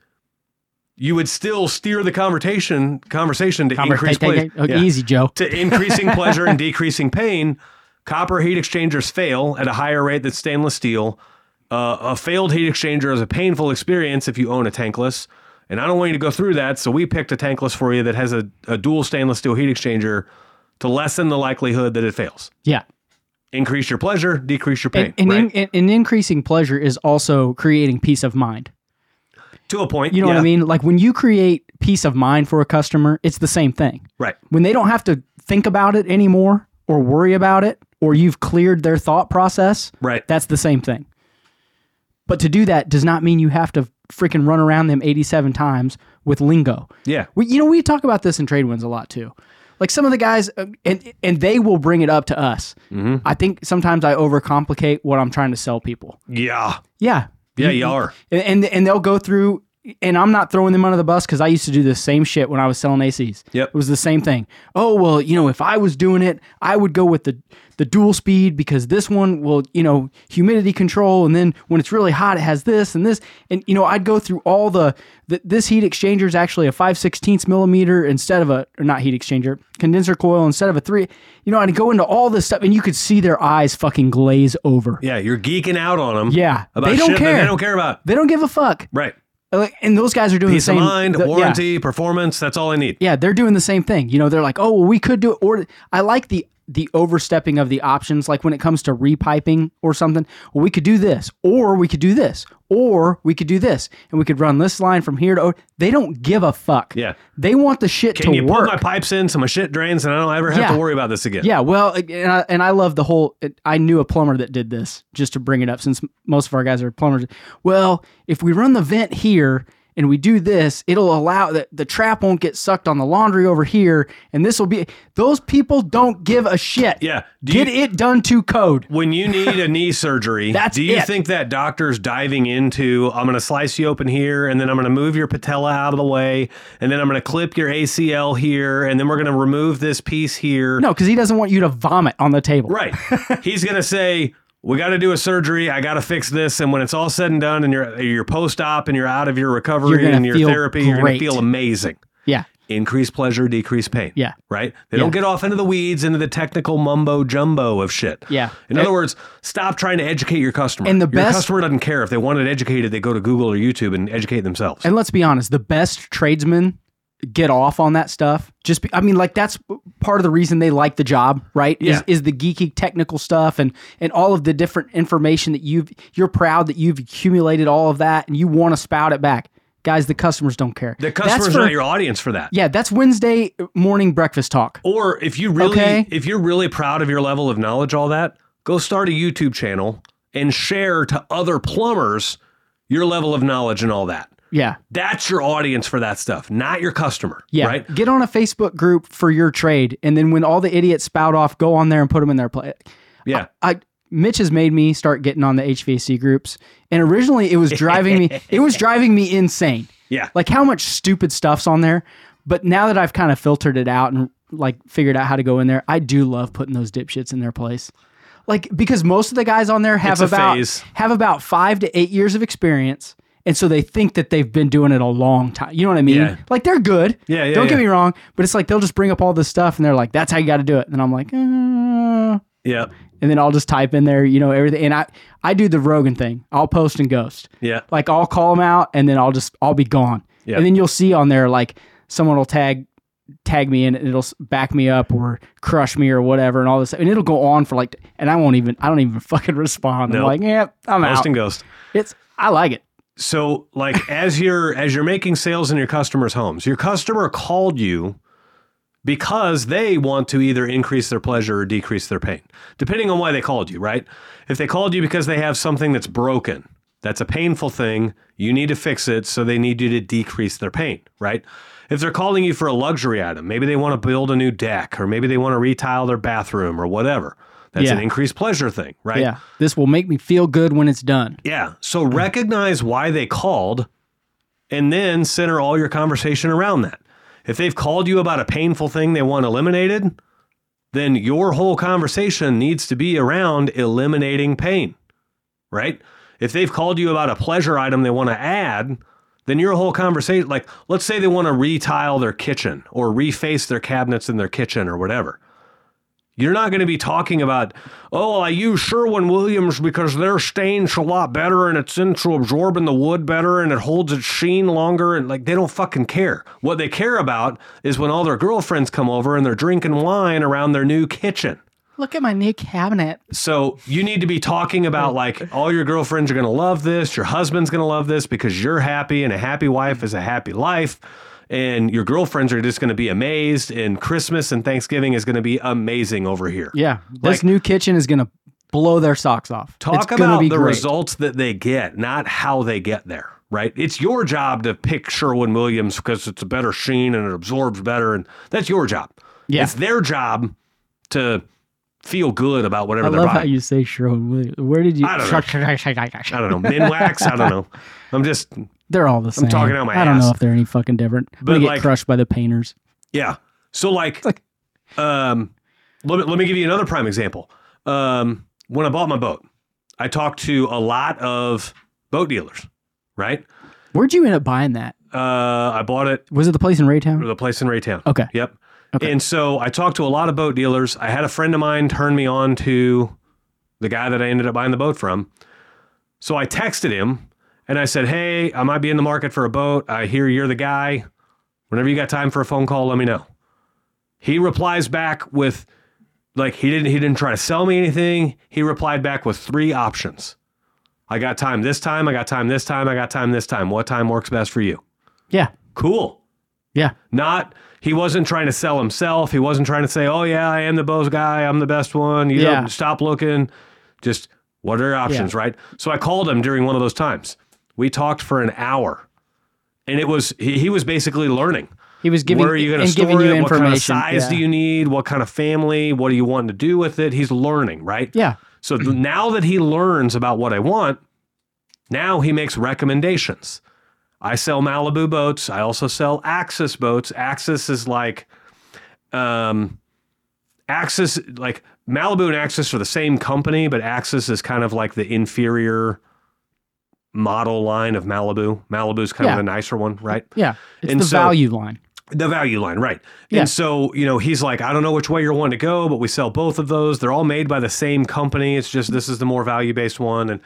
you would still steer the conversation conversation to increase pleasure. Oh, Easy, Joe. To increasing pleasure and decreasing pain. Copper heat exchangers fail at a higher rate than stainless steel. Uh, a failed heat exchanger is a painful experience if you own a tankless. And I don't want you to go through that, so we picked a tankless for you that has a, a dual stainless steel heat exchanger to lessen the likelihood that it fails. Yeah. Increase your pleasure, decrease your pain. And, and, right? in, and, and increasing pleasure is also creating peace of mind. to a point. You know what yeah. I mean? Like when you create peace of mind for a customer, it's the same thing. Right. When they don't have to think about it anymore or worry about it, or you've cleared their thought process, Right. that's the same thing. But to do that does not mean you have to freaking run around them eighty-seven times with lingo. Yeah. We, you know, we talk about this in trade wins a lot too. Like some of the guys, uh, and and they will bring it up to us. Mm-hmm. I think sometimes I overcomplicate what I'm trying to sell people. Yeah. Yeah. Yeah, you are. And, and and they'll go through, and I'm not throwing them under the bus because I used to do the same shit when I was selling A Cs. Yep. It was the same thing. Oh, well, you know, if I was doing it, I would go with the, the dual speed because this one will, you know, humidity control. And then when it's really hot, it has this and this. And, you know, I'd go through all the, the this heat exchanger is actually a five sixteenths millimeter instead of a, or not heat exchanger, condenser coil instead of a three. You know, I'd go into all this stuff and you could see their eyes fucking glaze over. Yeah, you're geeking out on them. Yeah. About They don't shit that care. they don't care about. They don't give a fuck. Right. Like, and those guys are doing Peace the same. of mind, the- yeah. warranty, performance, that's all I need. Yeah, they're doing the same thing. You know, they're like, oh, well, we could do it. Or I like the the overstepping of the options. Like when it comes to repiping or something, well, we could do this, or we could do this, or we could do this, and we could run this line from here to. O- They don't give a fuck. Yeah. they want the shit Can to you work. put my pipes in so my shit drains and I don't ever have Yeah. to worry about this again? Yeah, well, and I, and I love the whole. I knew a plumber that did this just to bring it up, since most of our guys are plumbers. Well, if we run the vent here and we do this, it'll allow that the trap won't get sucked on the laundry over here. And this will be, those people don't give a shit. Yeah. Do Get you- it done to code. When you need a knee surgery, That's do you it. think that doctor's diving into, I'm going to slice you open here, and then I'm going to move your patella out of the way, and then I'm going to clip your A C L here, and then we're going to remove this piece here? No, because he doesn't want you to vomit on the table. Right. He's going to say, we got to do a surgery. I got to fix this. And when it's all said and done and you're, you're post-op and you're out of your recovery You're gonna and your feel therapy, you're going great. to feel amazing. Yeah. Increase pleasure, decrease pain. Yeah. Right? They Yeah. don't get off into the weeds, into the technical mumbo jumbo of shit. Yeah. In other words, stop trying to educate your customer. And the your best- customer doesn't care. If they want it educated, they go to Google or YouTube and educate themselves. And let's be honest, the best tradesmen get off on that stuff. Just, be, I mean, like that's part of the reason they like the job, right? Yeah. Is, is the geeky technical stuff and and all of the different information that you've. You're proud that you've accumulated all of that, and you want to spout it back, guys. The customers don't care. the That's customer's for- not your audience for that. Yeah, that's Wednesday morning breakfast talk. Or if you really, Okay. if you're really proud of your level of knowledge, all that, go start a YouTube channel and share to other plumbers your level of knowledge and all that. Yeah, That's your audience for that stuff, not your customer. yeah. Right? Get on a Facebook group for your trade, and then when all the idiots spout off, go on there and put them in their place. Yeah. I Mitch has made me start getting on the H V A C groups, and originally it was driving me. It was driving me insane. Yeah. Like how much stupid stuff's on there. But now that I've kind of filtered it out and like figured out how to go in there, I do love putting those dipshits in their place. Like because most of the guys on there have It's a about phase. have about five to eight years of experience. And so they think that they've been doing it a long time. You know what I mean? Yeah. Like they're good. Yeah, yeah, Don't get yeah. me wrong. But it's like they'll just bring up all this stuff and they're like, that's how you got to do it. And I'm like, uh, Yeah. and then I'll just type in there, you know, everything. And I, I do the Rogan thing. I'll post and ghost. Yeah. Like I'll call them out and then I'll just, I'll be gone. Yeah. And then you'll see on there, like someone will tag, tag me in and it'll s- back me up or crush me or whatever and all this. And it'll go on for like, and I won't even, I don't even fucking respond. I'm Nope. like, yeah, I'm Post out. and ghost. It's, I like it. So like as you're as you're making sales in your customers' homes, your customer called you because they want to either increase their pleasure or decrease their pain, depending on why they called you, right? If they called you because they have something that's broken, that's a painful thing, you need to fix it, so they need you to decrease their pain, right? If they're calling you for a luxury item, maybe they want to build a new deck, or maybe they want to retile their bathroom or whatever. That's Yeah. an increased pleasure thing, right? Yeah. This will make me feel good when it's done. Yeah. So recognize why they called and then center all your conversation around that. If they've called you about a painful thing they want eliminated, then your whole conversation needs to be around eliminating pain, right? If they've called you about a pleasure item they want to add, then your whole conversation, like let's say they want to retile their kitchen or reface their cabinets in their kitchen or whatever. You're not going to be talking about, oh, well, I use Sherwin-Williams because their stain's a lot better and it's into absorbing the wood better and it holds its sheen longer. And like, they don't fucking care. What they care about is when all their girlfriends come over and they're drinking wine around their new kitchen. Look at my new cabinet. So you need to be talking about like all your girlfriends are going to love this. Your husband's going to love this because you're happy and a happy wife is a happy life. And your girlfriends are just going to be amazed, and Christmas and Thanksgiving is going to be amazing over here. Yeah. This Like- new kitchen is going to blow their socks off. Talk It's gonna about be the great. results that they get, not how they get there, right? It's your job to pick Sherwin-Williams because it's a better sheen and it absorbs better, and that's your job. Yeah. It's their job to feel good about whatever I they're love how buying. you say Sherwin-Williams. Where did you? I don't know. I don't know. Minwax? I don't know. I'm just, They're all the same. talking out my I don't know ass. if they're any fucking different. I'm But gonna get like- crushed by the painters. yeah. So like, um, let me, let me give you another prime example. Um, when I bought my boat, I talked to a lot of boat dealers, right? Where'd you end up buying that? Uh, I bought it Was it the place in Raytown? at the place in Raytown. Okay. Yep. Okay. And so I talked to a lot of boat dealers. I had a friend of mine turn me on to the guy that I ended up buying the boat from. So I texted him and I said, hey, I might be in the market for a boat. I hear you're the guy. Whenever you got time for a phone call, let me know. He replies back with, like, he didn't, he didn't try to sell me anything. He replied back with three options. I got time this time. I got time this time. I got time this time. What time works best for you? Yeah. Cool. Yeah. Not, he wasn't trying to sell himself. He wasn't trying to say, oh, yeah, I am the boat guy. I'm the best one. You Yeah. don't stop looking. Just, what are your options, Yeah. right? So I called him during one of those times. We talked for an hour. And it was he, he was basically learning. He was giving Where are you going to and store giving you it? What kind of information. size Yeah. do you need? What kind of family? What do you want to do with it? He's learning, right? Yeah. So th- now that he learns about what I want, now he makes recommendations. I sell Malibu boats. I also sell Axis boats. Axis is like, um, Axis, like Malibu and Axis are the same company, but Axis is kind of like the inferior model line of Malibu. Malibu's kind Yeah. of the nicer one, right? Yeah. It's And the so- value line. The value line, right. Yeah. And so, you know, he's like, I don't know which way you're wanting to go, but we sell both of those. They're all made by the same company. It's just this is the more value-based one. And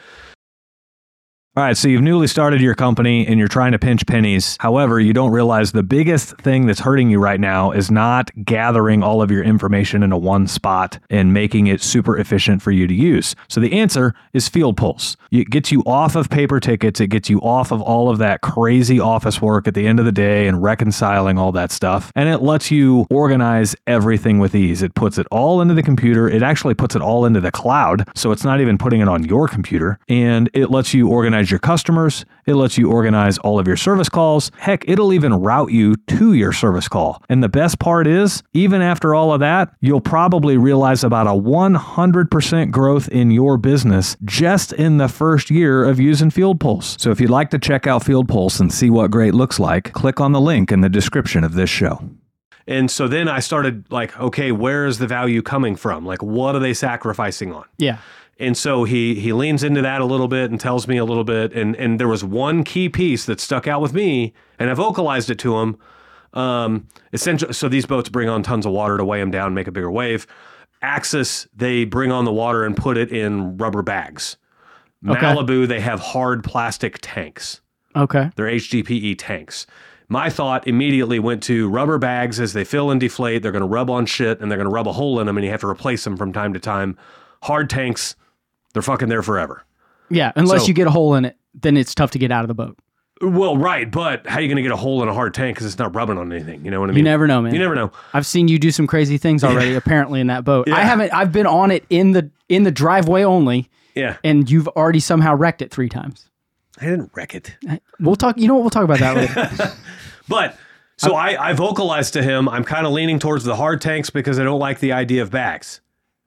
all right, so you've newly started your company and you're trying to pinch pennies. However, you don't realize the biggest thing that's hurting you right now is not gathering all of your information into one spot and making it super efficient for you to use. So the answer is Field Pulse. It gets you off of paper tickets. It gets you off of all of that crazy office work at the end of the day and reconciling all that stuff. And it lets you organize everything with ease. It puts it all into the computer. It actually puts it all into the cloud. So it's not even putting it on your computer. And it lets you organize your customers. It lets you organize all of your service calls. Heck, it'll even route you to your service call. And the best part is, even after all of that, you'll probably realize about a one hundred percent growth in your business just in the first year of using Field Pulse. So if you'd like to check out Field Pulse and see what great looks like, click on the link in the description of this show. And so then I started like, okay, where is the value coming from? Like, what are they sacrificing on? Yeah. And so he he leans into that a little bit and tells me a little bit. And and there was one key piece that stuck out with me, and I vocalized it to him. Um, essentially, so these boats bring on tons of water to weigh them down, make a bigger wave. Axis, they bring on the water and put it in rubber bags. Okay. Malibu, they have hard plastic tanks. Okay. They're H D P E tanks. My thought immediately went to rubber bags. As they fill and deflate, they're going to rub on shit and they're going to rub a hole in them, and you have to replace them from time to time. Hard tanks, they're fucking there forever. Yeah. Unless So- you get a hole in it, then it's tough to get out of the boat. Well, right, but how are you going to get a hole in a hard tank because it's not rubbing on anything? You know what I mean? You never know, man. You never know. I've seen you do some crazy things already, apparently, in that boat. Yeah. I haven't. I've been on it in the in the driveway only, Yeah, and you've already somehow wrecked it three times. I didn't wreck it. We'll talk. You know what? We'll talk about that later. But so I, I vocalized to him, I'm kind of leaning towards the hard tanks because I don't like the idea of bags.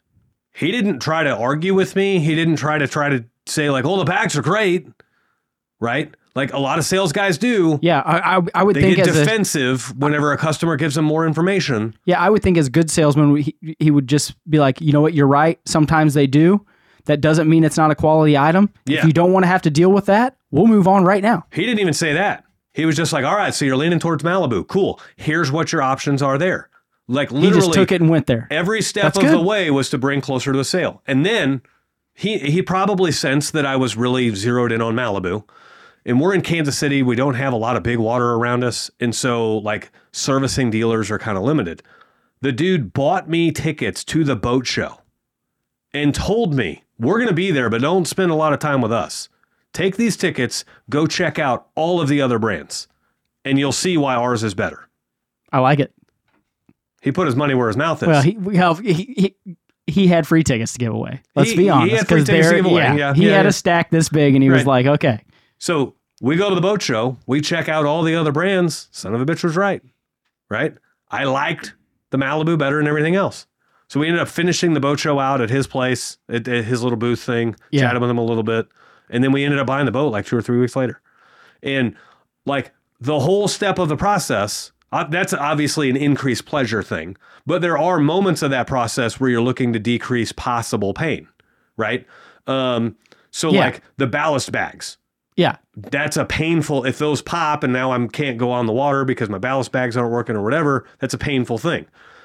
He didn't try to argue with me. He didn't try to try to say like, oh, the bags are great, right? Like a lot of sales guys do. Yeah, I, I, I would They think get as a, defensive whenever a customer gives them more information. yeah, I would think as a good salesman, he, he would just be like, you know what, you're right. Sometimes they do. That doesn't mean it's not a quality item. Yeah. If you don't want to have to deal with that, we'll move on right now. He didn't even say that. He was just like, all right, so you're leaning towards Malibu. Cool. Here's what your options are there. Like He literally just took it and went there. every step That's of good. the way was to bring closer to the sale. And then he he probably sensed that I was really zeroed in on Malibu. And we're in Kansas City. We don't have a lot of big water around us. And so like servicing dealers are kind of limited. The dude bought me tickets to the boat show and told me, we're going to be there, but don't spend a lot of time with us. Take these tickets, go check out all of the other brands, and you'll see why ours is better. I like it. He put his money where his mouth is. Well, he we have, he, he he had free tickets to give away. Let's He- be he honest, had free 'cause tickets to they're- give away. Yeah, Yeah, he yeah, had yeah. a stack this big, and he was Right. like, "Okay, So we go to the boat show. We check out all the other brands. Son of a bitch was right. Right? I liked the Malibu better than everything else. So we ended up finishing the boat show out at his place, at, at his little booth thing, Yeah. chatted with him a little bit. And then we ended up buying the boat like two or three weeks later. And like the whole step of the process, uh, that's obviously an increased pleasure thing. But there are moments of that process where you're looking to decrease possible pain. Right? Um, so Yeah. like the ballast bags. yeah, That's a painful, if those pop and now I can't go on the water because my ballast bags aren't working or whatever, that's a painful thing.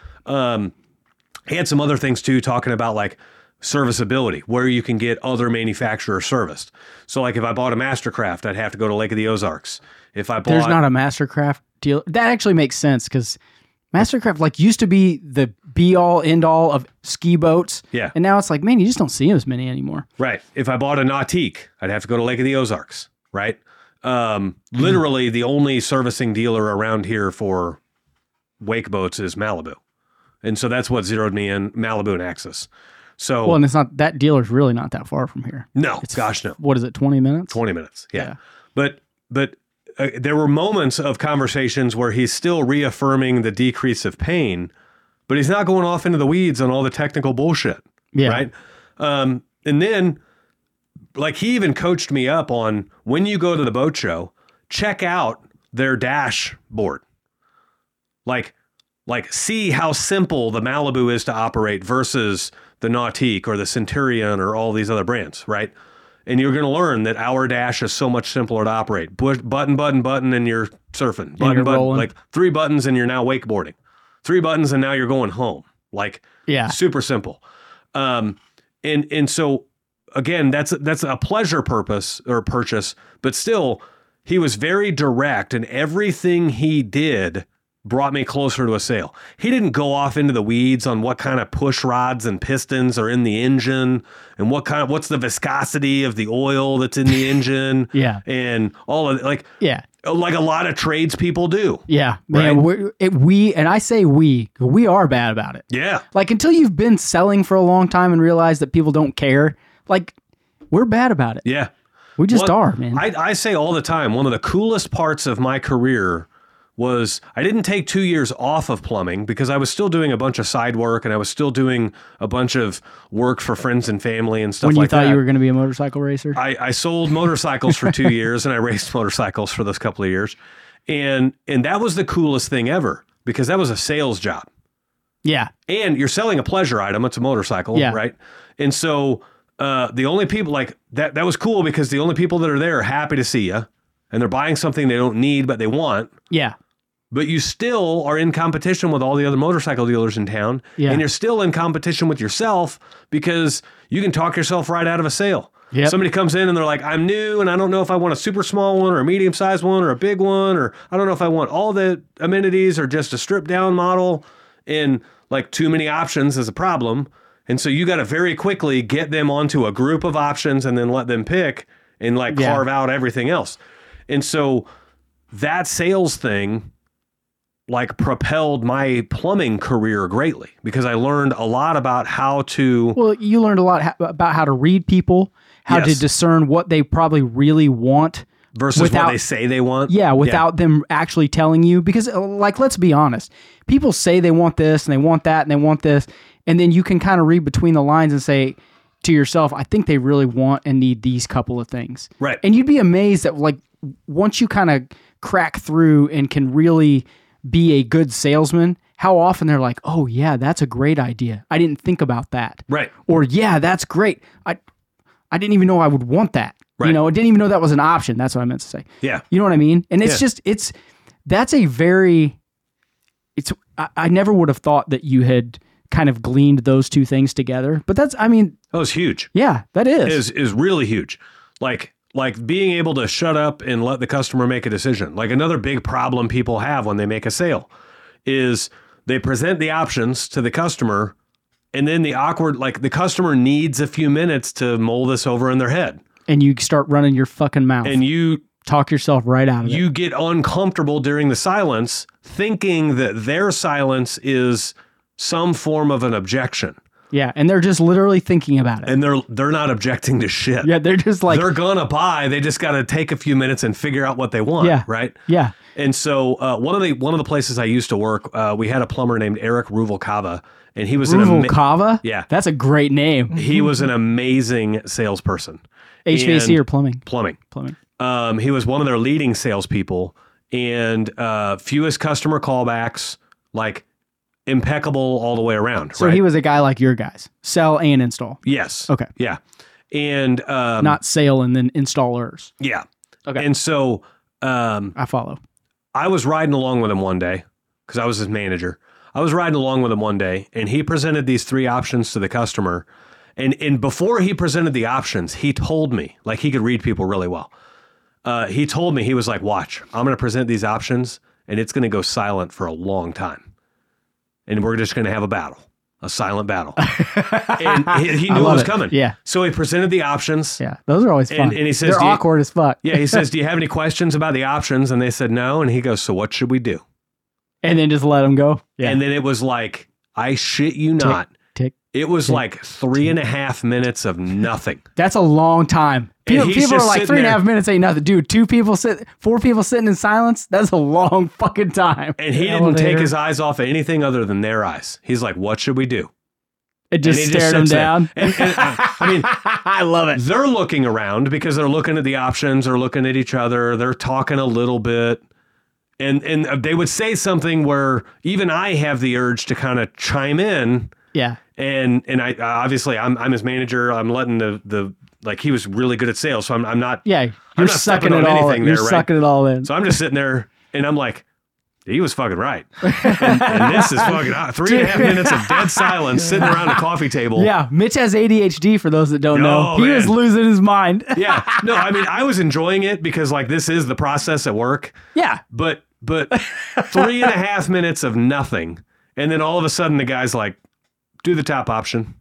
Um, he had some other things too, talking about like serviceability, where you can get other manufacturers serviced. So like if I bought a Mastercraft, I'd have to go to Lake of the Ozarks. If I bought, there's not a Mastercraft deal." That actually makes sense because Mastercraft like used to be the be all end all of ski boats. Yeah. and now it's like, man, you just don't see as many anymore. right. If I bought a Nautique, I'd have to go to Lake of the Ozarks. Right. Um, literally the only servicing dealer around here for wake boats is Malibu. And so that's what zeroed me in, Malibu and Axis. So Well, and it's not that dealer's really not that far from here. no, gosh, no. What is it, twenty minutes? twenty minutes. Yeah. Yeah. But, but uh, there were moments of conversations where he's still reaffirming the decrease of pain, but he's not going off into the weeds on all the technical bullshit. Yeah. Right. Um, and then like he even coached me up on when you go to the boat show, check out their dashboard. Like, like see how simple the Malibu is to operate versus the Nautique or the Centurion or all these other brands, right? And you're going to learn that our dash is so much simpler to operate. Push, button, button, button, and you're surfing. Button, you're button, rolling. like three buttons and you're now wakeboarding. Three buttons and now you're going home. Like, Yeah. super simple. Um, and and so again, that's that's a pleasure purpose or purchase, but still, he was very direct, and everything he did brought me closer to a sale. He didn't go off into the weeds on what kind of push rods and pistons are in the engine and what kind of what's the viscosity of the oil that's in the engine. Yeah. And all of like Yeah. like a lot of tradespeople do. Yeah. Right. Man, we're, it, we, and I say we, we are bad about it. Yeah. Like until you've been selling for a long time and realize that people don't care, like we're bad about it. Yeah. We just Well, are, man. I, I say all the time, one of the coolest parts of my career was I didn't take two years off of plumbing because I was still doing a bunch of side work and I was still doing a bunch of work for friends and family and stuff when you like thought that. you were going to be a motorcycle racer. I, I sold motorcycles for two years and I raced motorcycles for those couple of years. And and that was the coolest thing ever because that was a sales job. yeah. And you're selling a pleasure item. It's a motorcycle, Yeah. right? And so uh, the only people like that, that was cool because the only people that are there are happy to see you and they're buying something they don't need, but they want. Yeah. But you still are in competition with all the other motorcycle dealers in town. Yeah. And you're still in competition with yourself because you can talk yourself right out of a sale. Yep. Somebody comes in and they're like, I'm new and I don't know if I want a super small one or a medium sized one or a big one, or I don't know if I want all the amenities or just a stripped down model. And like too many options is a problem. And so you got to very quickly get them onto a group of options and then let them pick and like Yeah. carve out everything else. And so that sales thing like propelled my plumbing career greatly because I learned a lot about how to Well, you learned a lot ha- about how to read people, how Yes. to discern what they probably really want versus without- what they say they want. Yeah, without them actually telling you. Because, uh, like, let's be honest. People say they want this and they want that and they want this. And then you can kind of read between the lines and say to yourself, I think they really want and need these couple of things. Right. And you'd be amazed that, like, once you kind of crack through and can really be a good salesman, how often they're like, oh, yeah, that's a great idea. I didn't think about that. Right. Or, yeah, that's great. I, I didn't even know I would want that. You Right. know, I didn't even know that was an option. That's what I meant to say. Yeah. You know what I mean? And it's Yeah. just, it's, that's a very, it's, I, I never would have thought that you had kind of gleaned those two things together. But that's, I mean, That was huge. yeah, that is. Is is really huge. Like like being able to shut up and let the customer make a decision. Like another big problem people have when they make a sale is they present the options to the customer and then the awkward, like the customer needs a few minutes to mull this over in their head. And you start running your fucking mouth. And you talk yourself right out of it. you get uncomfortable during the silence thinking that their silence is some form of an objection. Yeah, and they're just literally thinking about it. And they're they're not objecting to shit. Yeah, they're just like, they're gonna buy. They just got to take a few minutes and figure out what they want. Yeah. Right. yeah, And so uh, one of the one of the places I used to work, uh, we had a plumber named Eric Ruvalcava, and he was an ama- Ruvalcava? Yeah. That's a great name. he was an amazing salesperson. H V A C And or plumbing? plumbing. Plumbing. Um, he was one of their leading salespeople, and uh, fewest customer callbacks, like impeccable all the way around. So right? he was a guy like your guys. Sell and install. yes. Okay. Yeah. And um, Not sale and then installers. yeah. Okay. And so um, I follow. I was riding along with him one day because I was his manager. I was riding along with him one day, and he presented these three options to the customer. And and before he presented the options, he told me, like he could read people really well. Uh, he told me, he was like, watch, I'm going to present these options, and it's going to go silent for a long time. And we're just going to have a battle, a silent battle. And he, he I knew it love was it. coming. Yeah. So he presented the options. Yeah. Those are always fun. And- and he says, they're do you- awkward as fuck. Yeah, he says, do you have any questions about the options? And they said no. And he goes, so what should we do? And then just let them go. Yeah. And then it was like, I shit you not. tick, It was like three and a half minutes of nothing. That's a long time. People, he's people are just like, sitting three and a there. half minutes ain't nothing. Dude, two people sit, four people sitting in silence. That's a long fucking time. And he didn't take his eyes off of anything other than their eyes. He's like, what should we do? It just And he stared him sits there. down. And, and, uh, I mean, I love it. they're looking around because they're looking at the options, they're looking at each other, they're talking a little bit. And and they would say something where even I have the urge to kind of chime in. Yeah. And and I obviously I'm I'm his manager. I'm letting the the like he was really good at sales, so I'm I'm not Yeah. You're I'm not sucking stepping it on all anything You're there, right? sucking it all in. So I'm just sitting there and I'm like, he was fucking right. and, and this is fucking uh, three and a half minutes of dead silence sitting around a coffee table. Yeah. Mitch has A D H D for those that don't know. Oh, He man. was losing his mind. Yeah. No, I mean I was enjoying it because like this is the process at work. Yeah. But but three and a half minutes of nothing, and then all of a sudden the guy's like, do the top option.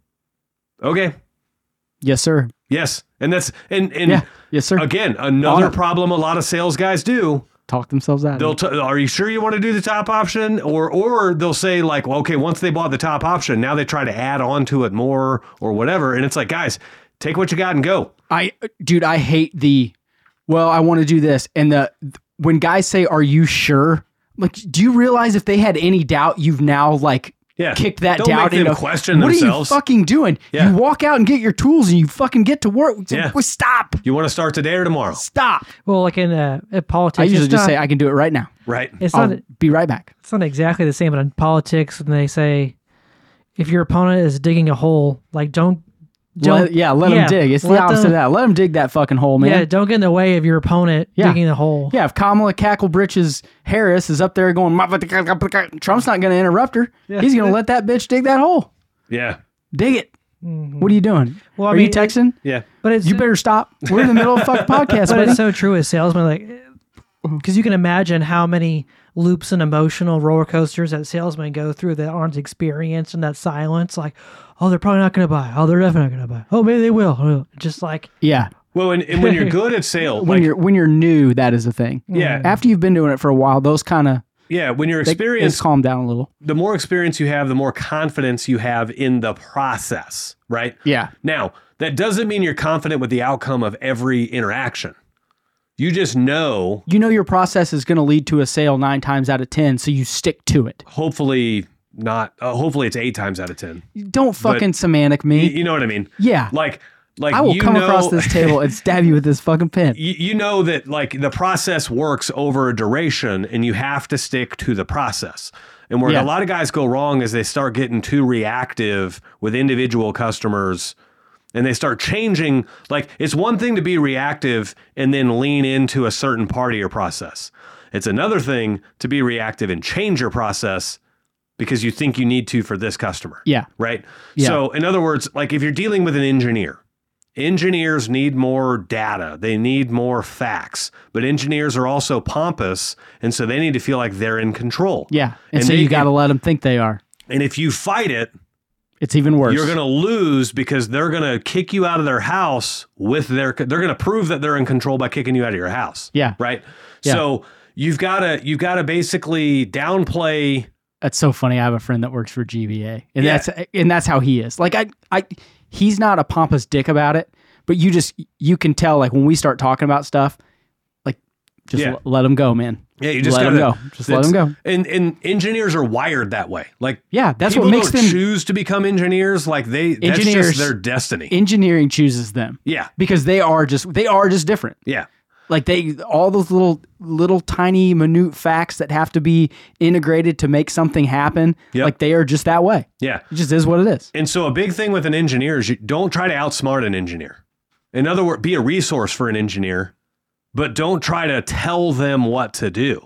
Okay. Yes, sir. Yes. And that's and and Yeah. Yes, sir. again, another On it. problem a lot of sales guys do. Talk themselves out. They'll of it. t- are you sure you want to do the top option? Or or they'll say like, well, okay, once they bought the top option, now they try to add on to it more or whatever. And it's like, guys, take what you got and go. I, dude, I hate the, well, I want to do this. And the, when guys say, are you sure? Like, do you realize if they had any doubt, you've now like Yeah. kicked that Don't doubt make them into question what themselves. are you fucking doing? Yeah. You walk out and get your tools and you fucking get to work. Yeah. Well, stop. You want to start today or tomorrow? Stop. Well, like in uh, in politics, I usually it's just not, say, I can do it right now. Right. it's I'll not be right back. it's not exactly the same, but in politics, when they say if your opponent is digging a hole, like don't don't Let, yeah, let yeah, them dig. It's the let opposite them- of that. Let them dig that fucking hole, man. yeah, don't get in the way of your opponent Yeah. digging the hole. Yeah, if Kamala Cacklebritches Harris is up there going, Trump's not going to interrupt her. He's going to let that bitch dig that hole. Yeah. Dig it. What are you doing? Well, I are mean, you texting? Yeah. But it's You better stop. We're in the middle of a fucking podcast, but buddy. it's so true as salesmen, like because you can imagine how many loops and emotional roller coasters that salesmen go through that aren't experienced in that silence. Like, oh, they're probably not going to buy. Oh, they're definitely not going to buy. Oh, maybe they will. Oh, just like Yeah. Well, and, and when you're good at sales, When like, you're when you're new, that is a thing. yeah, After you've been doing it for a while, those kind of yeah, when you're they, experienced, they calm down a little. the more experience you have, the more confidence you have in the process, right? Yeah. Now, that doesn't mean you're confident with the outcome of every interaction. You just know, You know your process is going to lead to a sale nine times out of ten, so you stick to it. hopefully not, uh, hopefully it's eight times out of ten. Don't fucking semantic You, me. you know what I mean? Yeah. Like, like I will you come know, across this table and stab you with this fucking pen. you, you know that like the process works over a duration and you have to stick to the process. And where Yeah. a lot of guys go wrong is they start getting too reactive with individual customers and they start changing. Like it's one thing to be reactive and then lean into a certain part of your process. It's another thing to be reactive and change your process because you think you need to for this customer. Yeah. Right. Yeah. So in other words, like if you're dealing with an engineer, engineers need more data. They need more facts, but engineers are also pompous. And so they need to feel like they're in control. Yeah. And, And so they- you got to let them think they are. And if you fight it, It's even worse. you're going to lose because they're going to kick you out of their house with their, they're going to prove that they're in control by kicking you out of your house. Yeah. Right. Yeah. So you've got to, you've got to basically downplay. That's so funny. I have a friend that works for G B A, and Yeah. that's and that's how he is. Like I, I, he's not a pompous dick about it, but you just you can tell. Like when we start talking about stuff, like just Yeah. l- let him go, man. Yeah, you just let gotta, him go. Just let him go. And and engineers are wired that way. Like Yeah, that's people what makes don't them. choose to become engineers. Like they, that's Engineers- just their destiny. Engineering chooses them yeah, because they are just they are just different. yeah, Like they all those little little tiny minute facts that have to be integrated to make something happen. Yep. Like they are just that way. yeah. It just is what it is. And so a big thing with an engineer is you don't try to outsmart an engineer. In other words, be a resource for an engineer, but don't try to tell them what to do.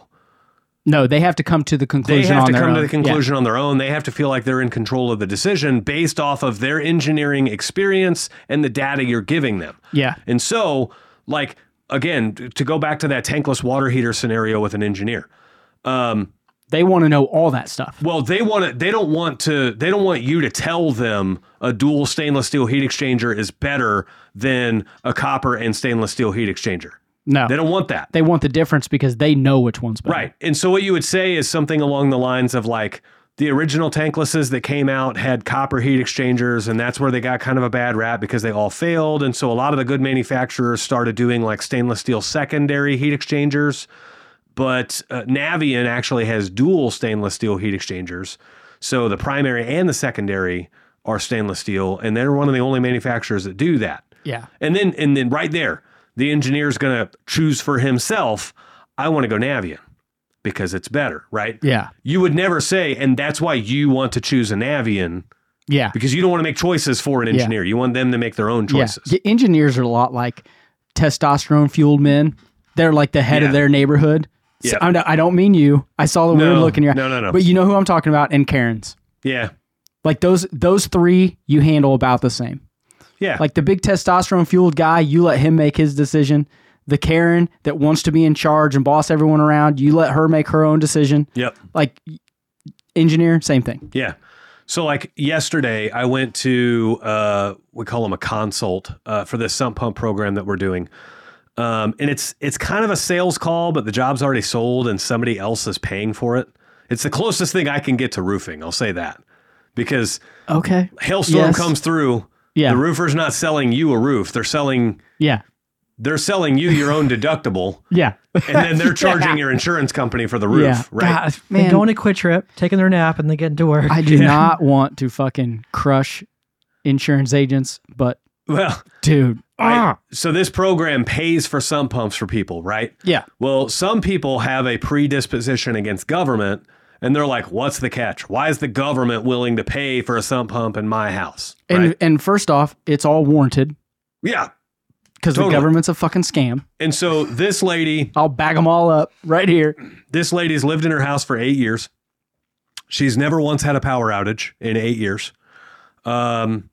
No, they have to come to the They conclusion have on to their come own. to the Yeah. conclusion on their own. They have to feel like they're in control of the decision based off of their engineering experience and the data you're giving them. Yeah. And so, like, again, t- to go back to that tankless water heater scenario with an engineer. Um, They want to know all that stuff. well, they want to, they don't want to, they don't want you to tell them a dual stainless steel heat exchanger is better than a copper and stainless steel heat exchanger. No. They don't want that. They want the difference because they know which one's better. Right. And so what you would say is something along the lines of like, the original tanklesses that came out had copper heat exchangers, and that's where they got kind of a bad rap because they all failed. And so a lot of the good manufacturers started doing like stainless steel secondary heat exchangers. But uh, Navien actually has dual stainless steel heat exchangers. So the primary and the secondary are stainless steel, and they're one of the only manufacturers that do that. Yeah. And then and then right there, the engineer's going to choose for himself, I want to go Navien because it's better, right? Yeah. You would never say, and that's why you want to choose a Navien, Yeah. because you don't want to make choices for an engineer. You want them to make their own choices. Yeah. The engineers are a lot like testosterone fueled men. They're like the head Yeah. of their neighborhood. So Yeah. I'm not- I don't mean you. I saw the No, weird look in your eye. no, no, no. But you know who I'm talking about, and Karens. Yeah. Like those those three you handle about the same. Yeah. Like the big testosterone fueled guy, you let him make his decision. The Karen that wants to be in charge and boss everyone around, you let her make her own decision. Yep. Like engineer, same thing. Yeah. So like yesterday, I went to, uh, we call them a consult uh, for this sump pump program that we're doing. Um, and it's it's kind of a sales call, but the job's already sold and somebody else is paying for it. It's the closest thing I can get to roofing. I'll say that. Because Okay. hailstorm Yes. comes through, Yeah. the roofer's not selling you a roof. They're selling Yeah. they're selling you your own deductible, Yeah. and then they're charging Yeah. your insurance company for the roof, Yeah. right? God, They man, go on a quick trip, taking their nap, and they get into work. I do not want to fucking crush insurance agents, but Well, dude. I, so this program pays for sump pumps for people, right? Yeah. Well, some people have a predisposition against government, and they're like, what's the catch? Why is the government willing to pay for a sump pump in my house? And Right? and first off, it's all warranted Yeah. because Totally. the government's a fucking scam. And so this lady, I'll bag them all up right here. this lady's lived in her house for eight years. She's never once had a power outage in eight years. Um,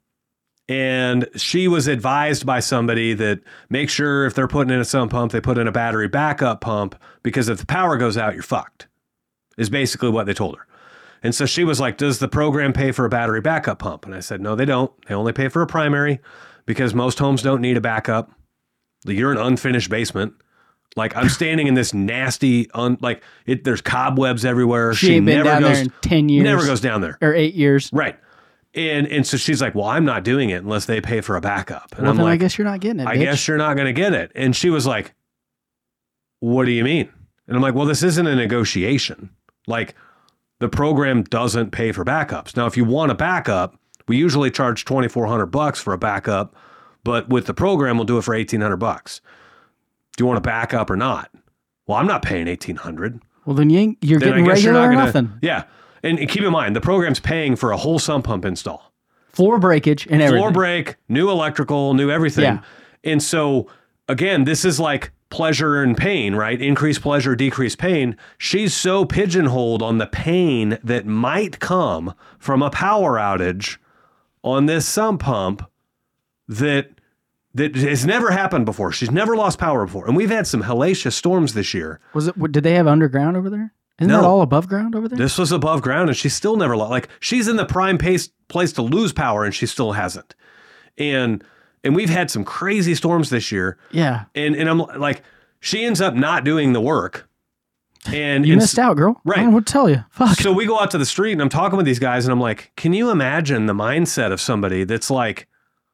and she was advised by somebody that make sure if they're putting in a sump pump, they put in a battery backup pump, because if the power goes out, you're fucked, is basically what they told her. And so she was like, does the program pay for a battery backup pump? And I said, no, they don't. They only pay for a primary because most homes don't need a backup. You're an unfinished basement. Like I'm standing in this nasty, un, like it, there's cobwebs everywhere. She, ain't been never down goes, there in ten years. never goes down there. Or eight years. Right. And and so she's like, well, I'm not doing it unless they pay for a backup. And Well, I'm then like, I guess you're not getting it. I bitch. guess you're not going to get it. And she was like, what do you mean? And I'm like, well, this isn't a negotiation. Like the program doesn't pay for backups. Now, if you want a backup, we usually charge twenty-four hundred bucks for a backup, but with the program, we'll do it for eighteen hundred bucks. Do you want a backup or not? Well, I'm not paying eighteen hundred. Well, then you ain't, you're Then getting I guess you're regular not or gonna, nothing. Yeah. And, and keep in mind, the program's paying for a whole sump pump install. Floor breakage and everything. Floor break, new electrical, new everything. Yeah. And so, again, this is like pleasure and pain, right? Increase pleasure, decrease pain. She's so pigeonholed on the pain that might come from a power outage on this sump pump that that has never happened before. She's never lost power before. And we've had some hellacious storms this year. Was it? Did they have underground over there? Isn't No. that all above ground over there? This was above ground, and she's still never lost. Like she's in the prime pace, place to lose power, and she still hasn't. And and we've had some crazy storms this year. yeah. And and I'm like, she ends up not doing the work. And You and missed out, girl. Right. I don't know what to tell you. Fuck. So we go out to the street, and I'm talking with these guys, and I'm like, can you imagine the mindset of somebody that's like,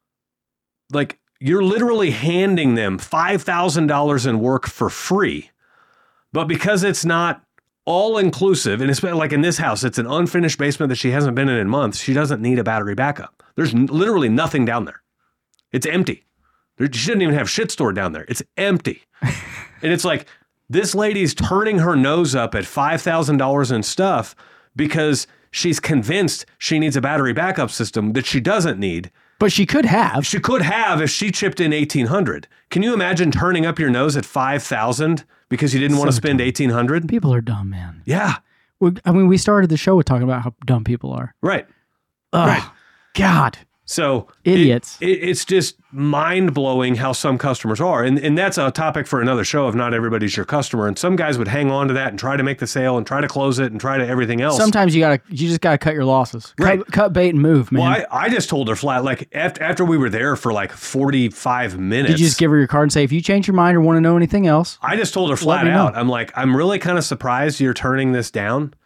like you're literally handing them five thousand dollars in work for free, but because it's not all inclusive, and it's like in this house, it's an unfinished basement that she hasn't been in in months. She doesn't need a battery backup. There's n- literally nothing down there. It's empty. There, she didn't even have shit stored down there. It's empty. And it's like, this lady's turning her nose up at five thousand dollars in stuff because she's convinced she needs a battery backup system that she doesn't need. But she could have. She could have if she chipped in eighteen hundred. Can you imagine turning up your nose at five thousand because you didn't want to spend eighteen hundred? People are dumb, man. Yeah, We, I mean, we started the show with talking about how dumb people are. right. Ugh, Right. God. So it- Idiots. It, it's just mind blowing how some customers are. And, and that's a topic for another show of not everybody's your customer. And some guys would hang on to that and try to make the sale and try to close it and try to everything else. Sometimes you gotta, you just gotta cut your losses. Right. Cut, cut bait and move, man. Well, I, I just told her flat, like after, after we were there for like forty-five minutes. Did you just give her your card and say, if you change your mind or want to know anything else? I just told her flat me know. out, I'm like, I'm really kind of surprised you're turning this down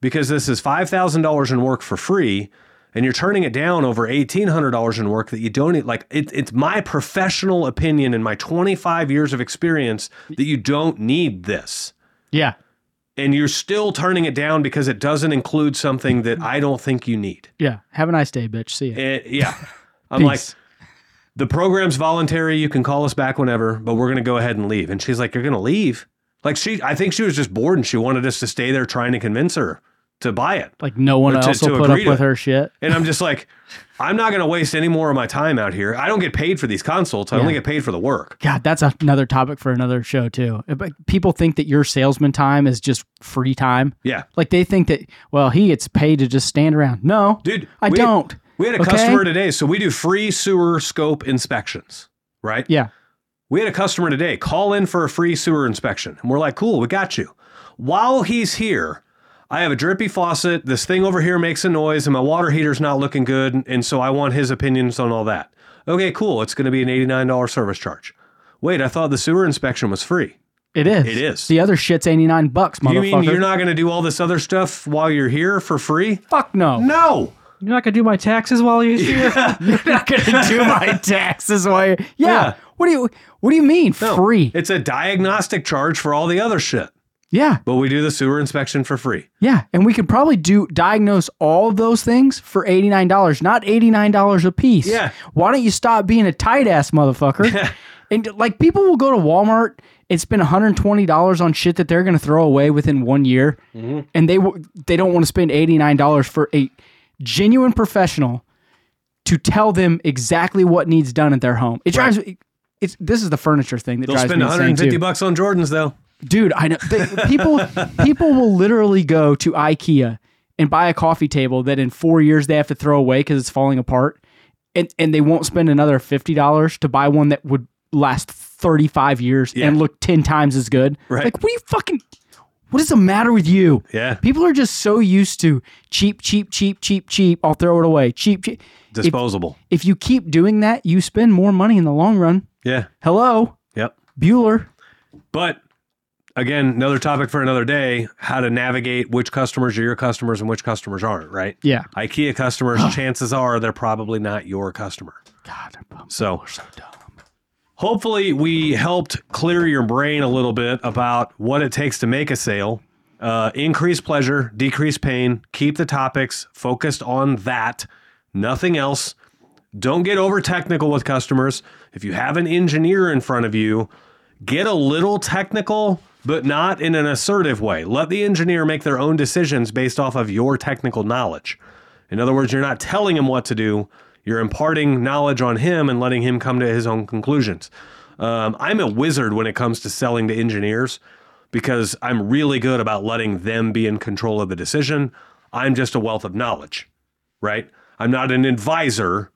because this is five thousand dollars in work for free, and you're turning it down over eighteen hundred dollars in work that you don't need. Like, it, it's my professional opinion and my twenty-five years of experience that you don't need this. Yeah. And you're still turning it down because it doesn't include something that I don't think you need. Yeah. Have a nice day, bitch. See ya. It, yeah. I'm like, the program's voluntary. You can call us back whenever, but we're going to go ahead and leave. And she's like, you're going to leave? Like, she, I think she was just bored and she wanted us to stay there trying to convince her to buy it. Like, no one to, else to will put up agree to with it. her shit. And I'm just like, I'm not going to waste any more of my time out here. I don't get paid for these consults. I Yeah. only get paid for the work. God, that's another topic for another show too. But people think that your salesman time is just free time. Yeah. Like, they think that, well, he gets paid to just stand around. No, Dude, I we don't. Had, we had a Okay? customer today. So we do free sewer scope inspections, right? Yeah. We had a customer today call in for a free sewer inspection. And we're like, cool, we got you. While he's here, I have a drippy faucet. This thing over here makes a noise and my water heater's not looking good. And so I want his opinions on all that. Okay, cool. It's going to be an eighty-nine dollars service charge. Wait, I thought the sewer inspection was free. It is. It is. The other shit's eighty-nine bucks, motherfucker. You mean you're not going to do all this other stuff while you're here for free? Fuck no. No. You're not gonna do my taxes while you're here. You're not going to do my taxes while you're... Yeah. Yeah. What do you What do you mean, No. free? It's a diagnostic charge for all the other shit. Yeah. But we do the sewer inspection for free. Yeah. And we could probably do diagnose all of those things for eighty-nine dollars, not eighty-nine dollars a piece. Yeah. Why don't you stop being a tight ass motherfucker? And like, people will go to Walmart and spend one hundred twenty dollars on shit that they're going to throw away within one year. Mm-hmm. And they w- they don't want to spend eighty-nine dollars for a genuine professional to tell them exactly what needs done at their home. It drives me. It's, this is the furniture thing that They'll drives spend me one hundred fifty insane too. bucks on Jordans though. Dude, I know. They, people people will literally go to IKEA and buy a coffee table that in four years they have to throw away because it's falling apart, and, and they won't spend another fifty dollars to buy one that would last thirty-five years Yeah. and look ten times as good. Right. Like, what do you fucking... What is the matter with you? Yeah. People are just so used to cheap, cheap, cheap, cheap, cheap. I'll throw it away. Cheap, cheap. If, Disposable. if you keep doing that, you spend more money in the long run. Yeah. Hello, Yep. Bueller. But again, another topic for another day, how to navigate which customers are your customers and which customers aren't, right? Yeah. IKEA customers, chances are they're probably not your customer. God, they're bum- So so dumb. hopefully we helped clear your brain a little bit about what it takes to make a sale. Uh, increase pleasure, decrease pain, keep the topics focused on that, nothing else. Don't get over technical with customers. If you have an engineer in front of you, get a little technical, but not in an assertive way. Let the engineer make their own decisions based off of your technical knowledge. In other words, you're not telling him what to do. You're imparting knowledge on him and letting him come to his own conclusions. Um, I'm a wizard when it comes to selling to engineers because I'm really good about letting them be in control of the decision. I'm just a wealth of knowledge, right? I'm not an advisor.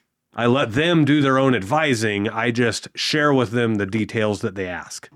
I let them do their own advising. I just share with them the details that they ask.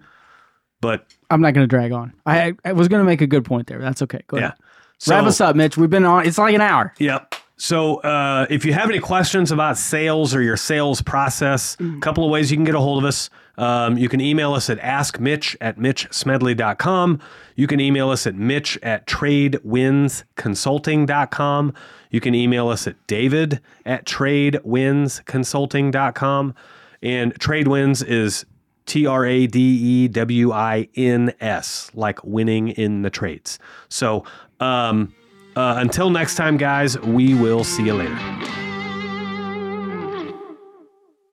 But I'm not going to drag on. I I was going to make a good point there. That's okay. Go yeah. ahead. So, Wrap us up, Mitch. We've been on. It's like an hour. Yep. So uh, if you have any questions about sales or your sales process, a couple of ways you can get a hold of us. Um, you can email us at askmitch at mitch smedley dot com. You can email us at mitch at tradewinds consulting dot com. You can email us at david at tradewinds consulting dot com. And Tradewinds is T R A D E W I N S, like winning in the trades. So um, uh, until next time, guys, we will see you later.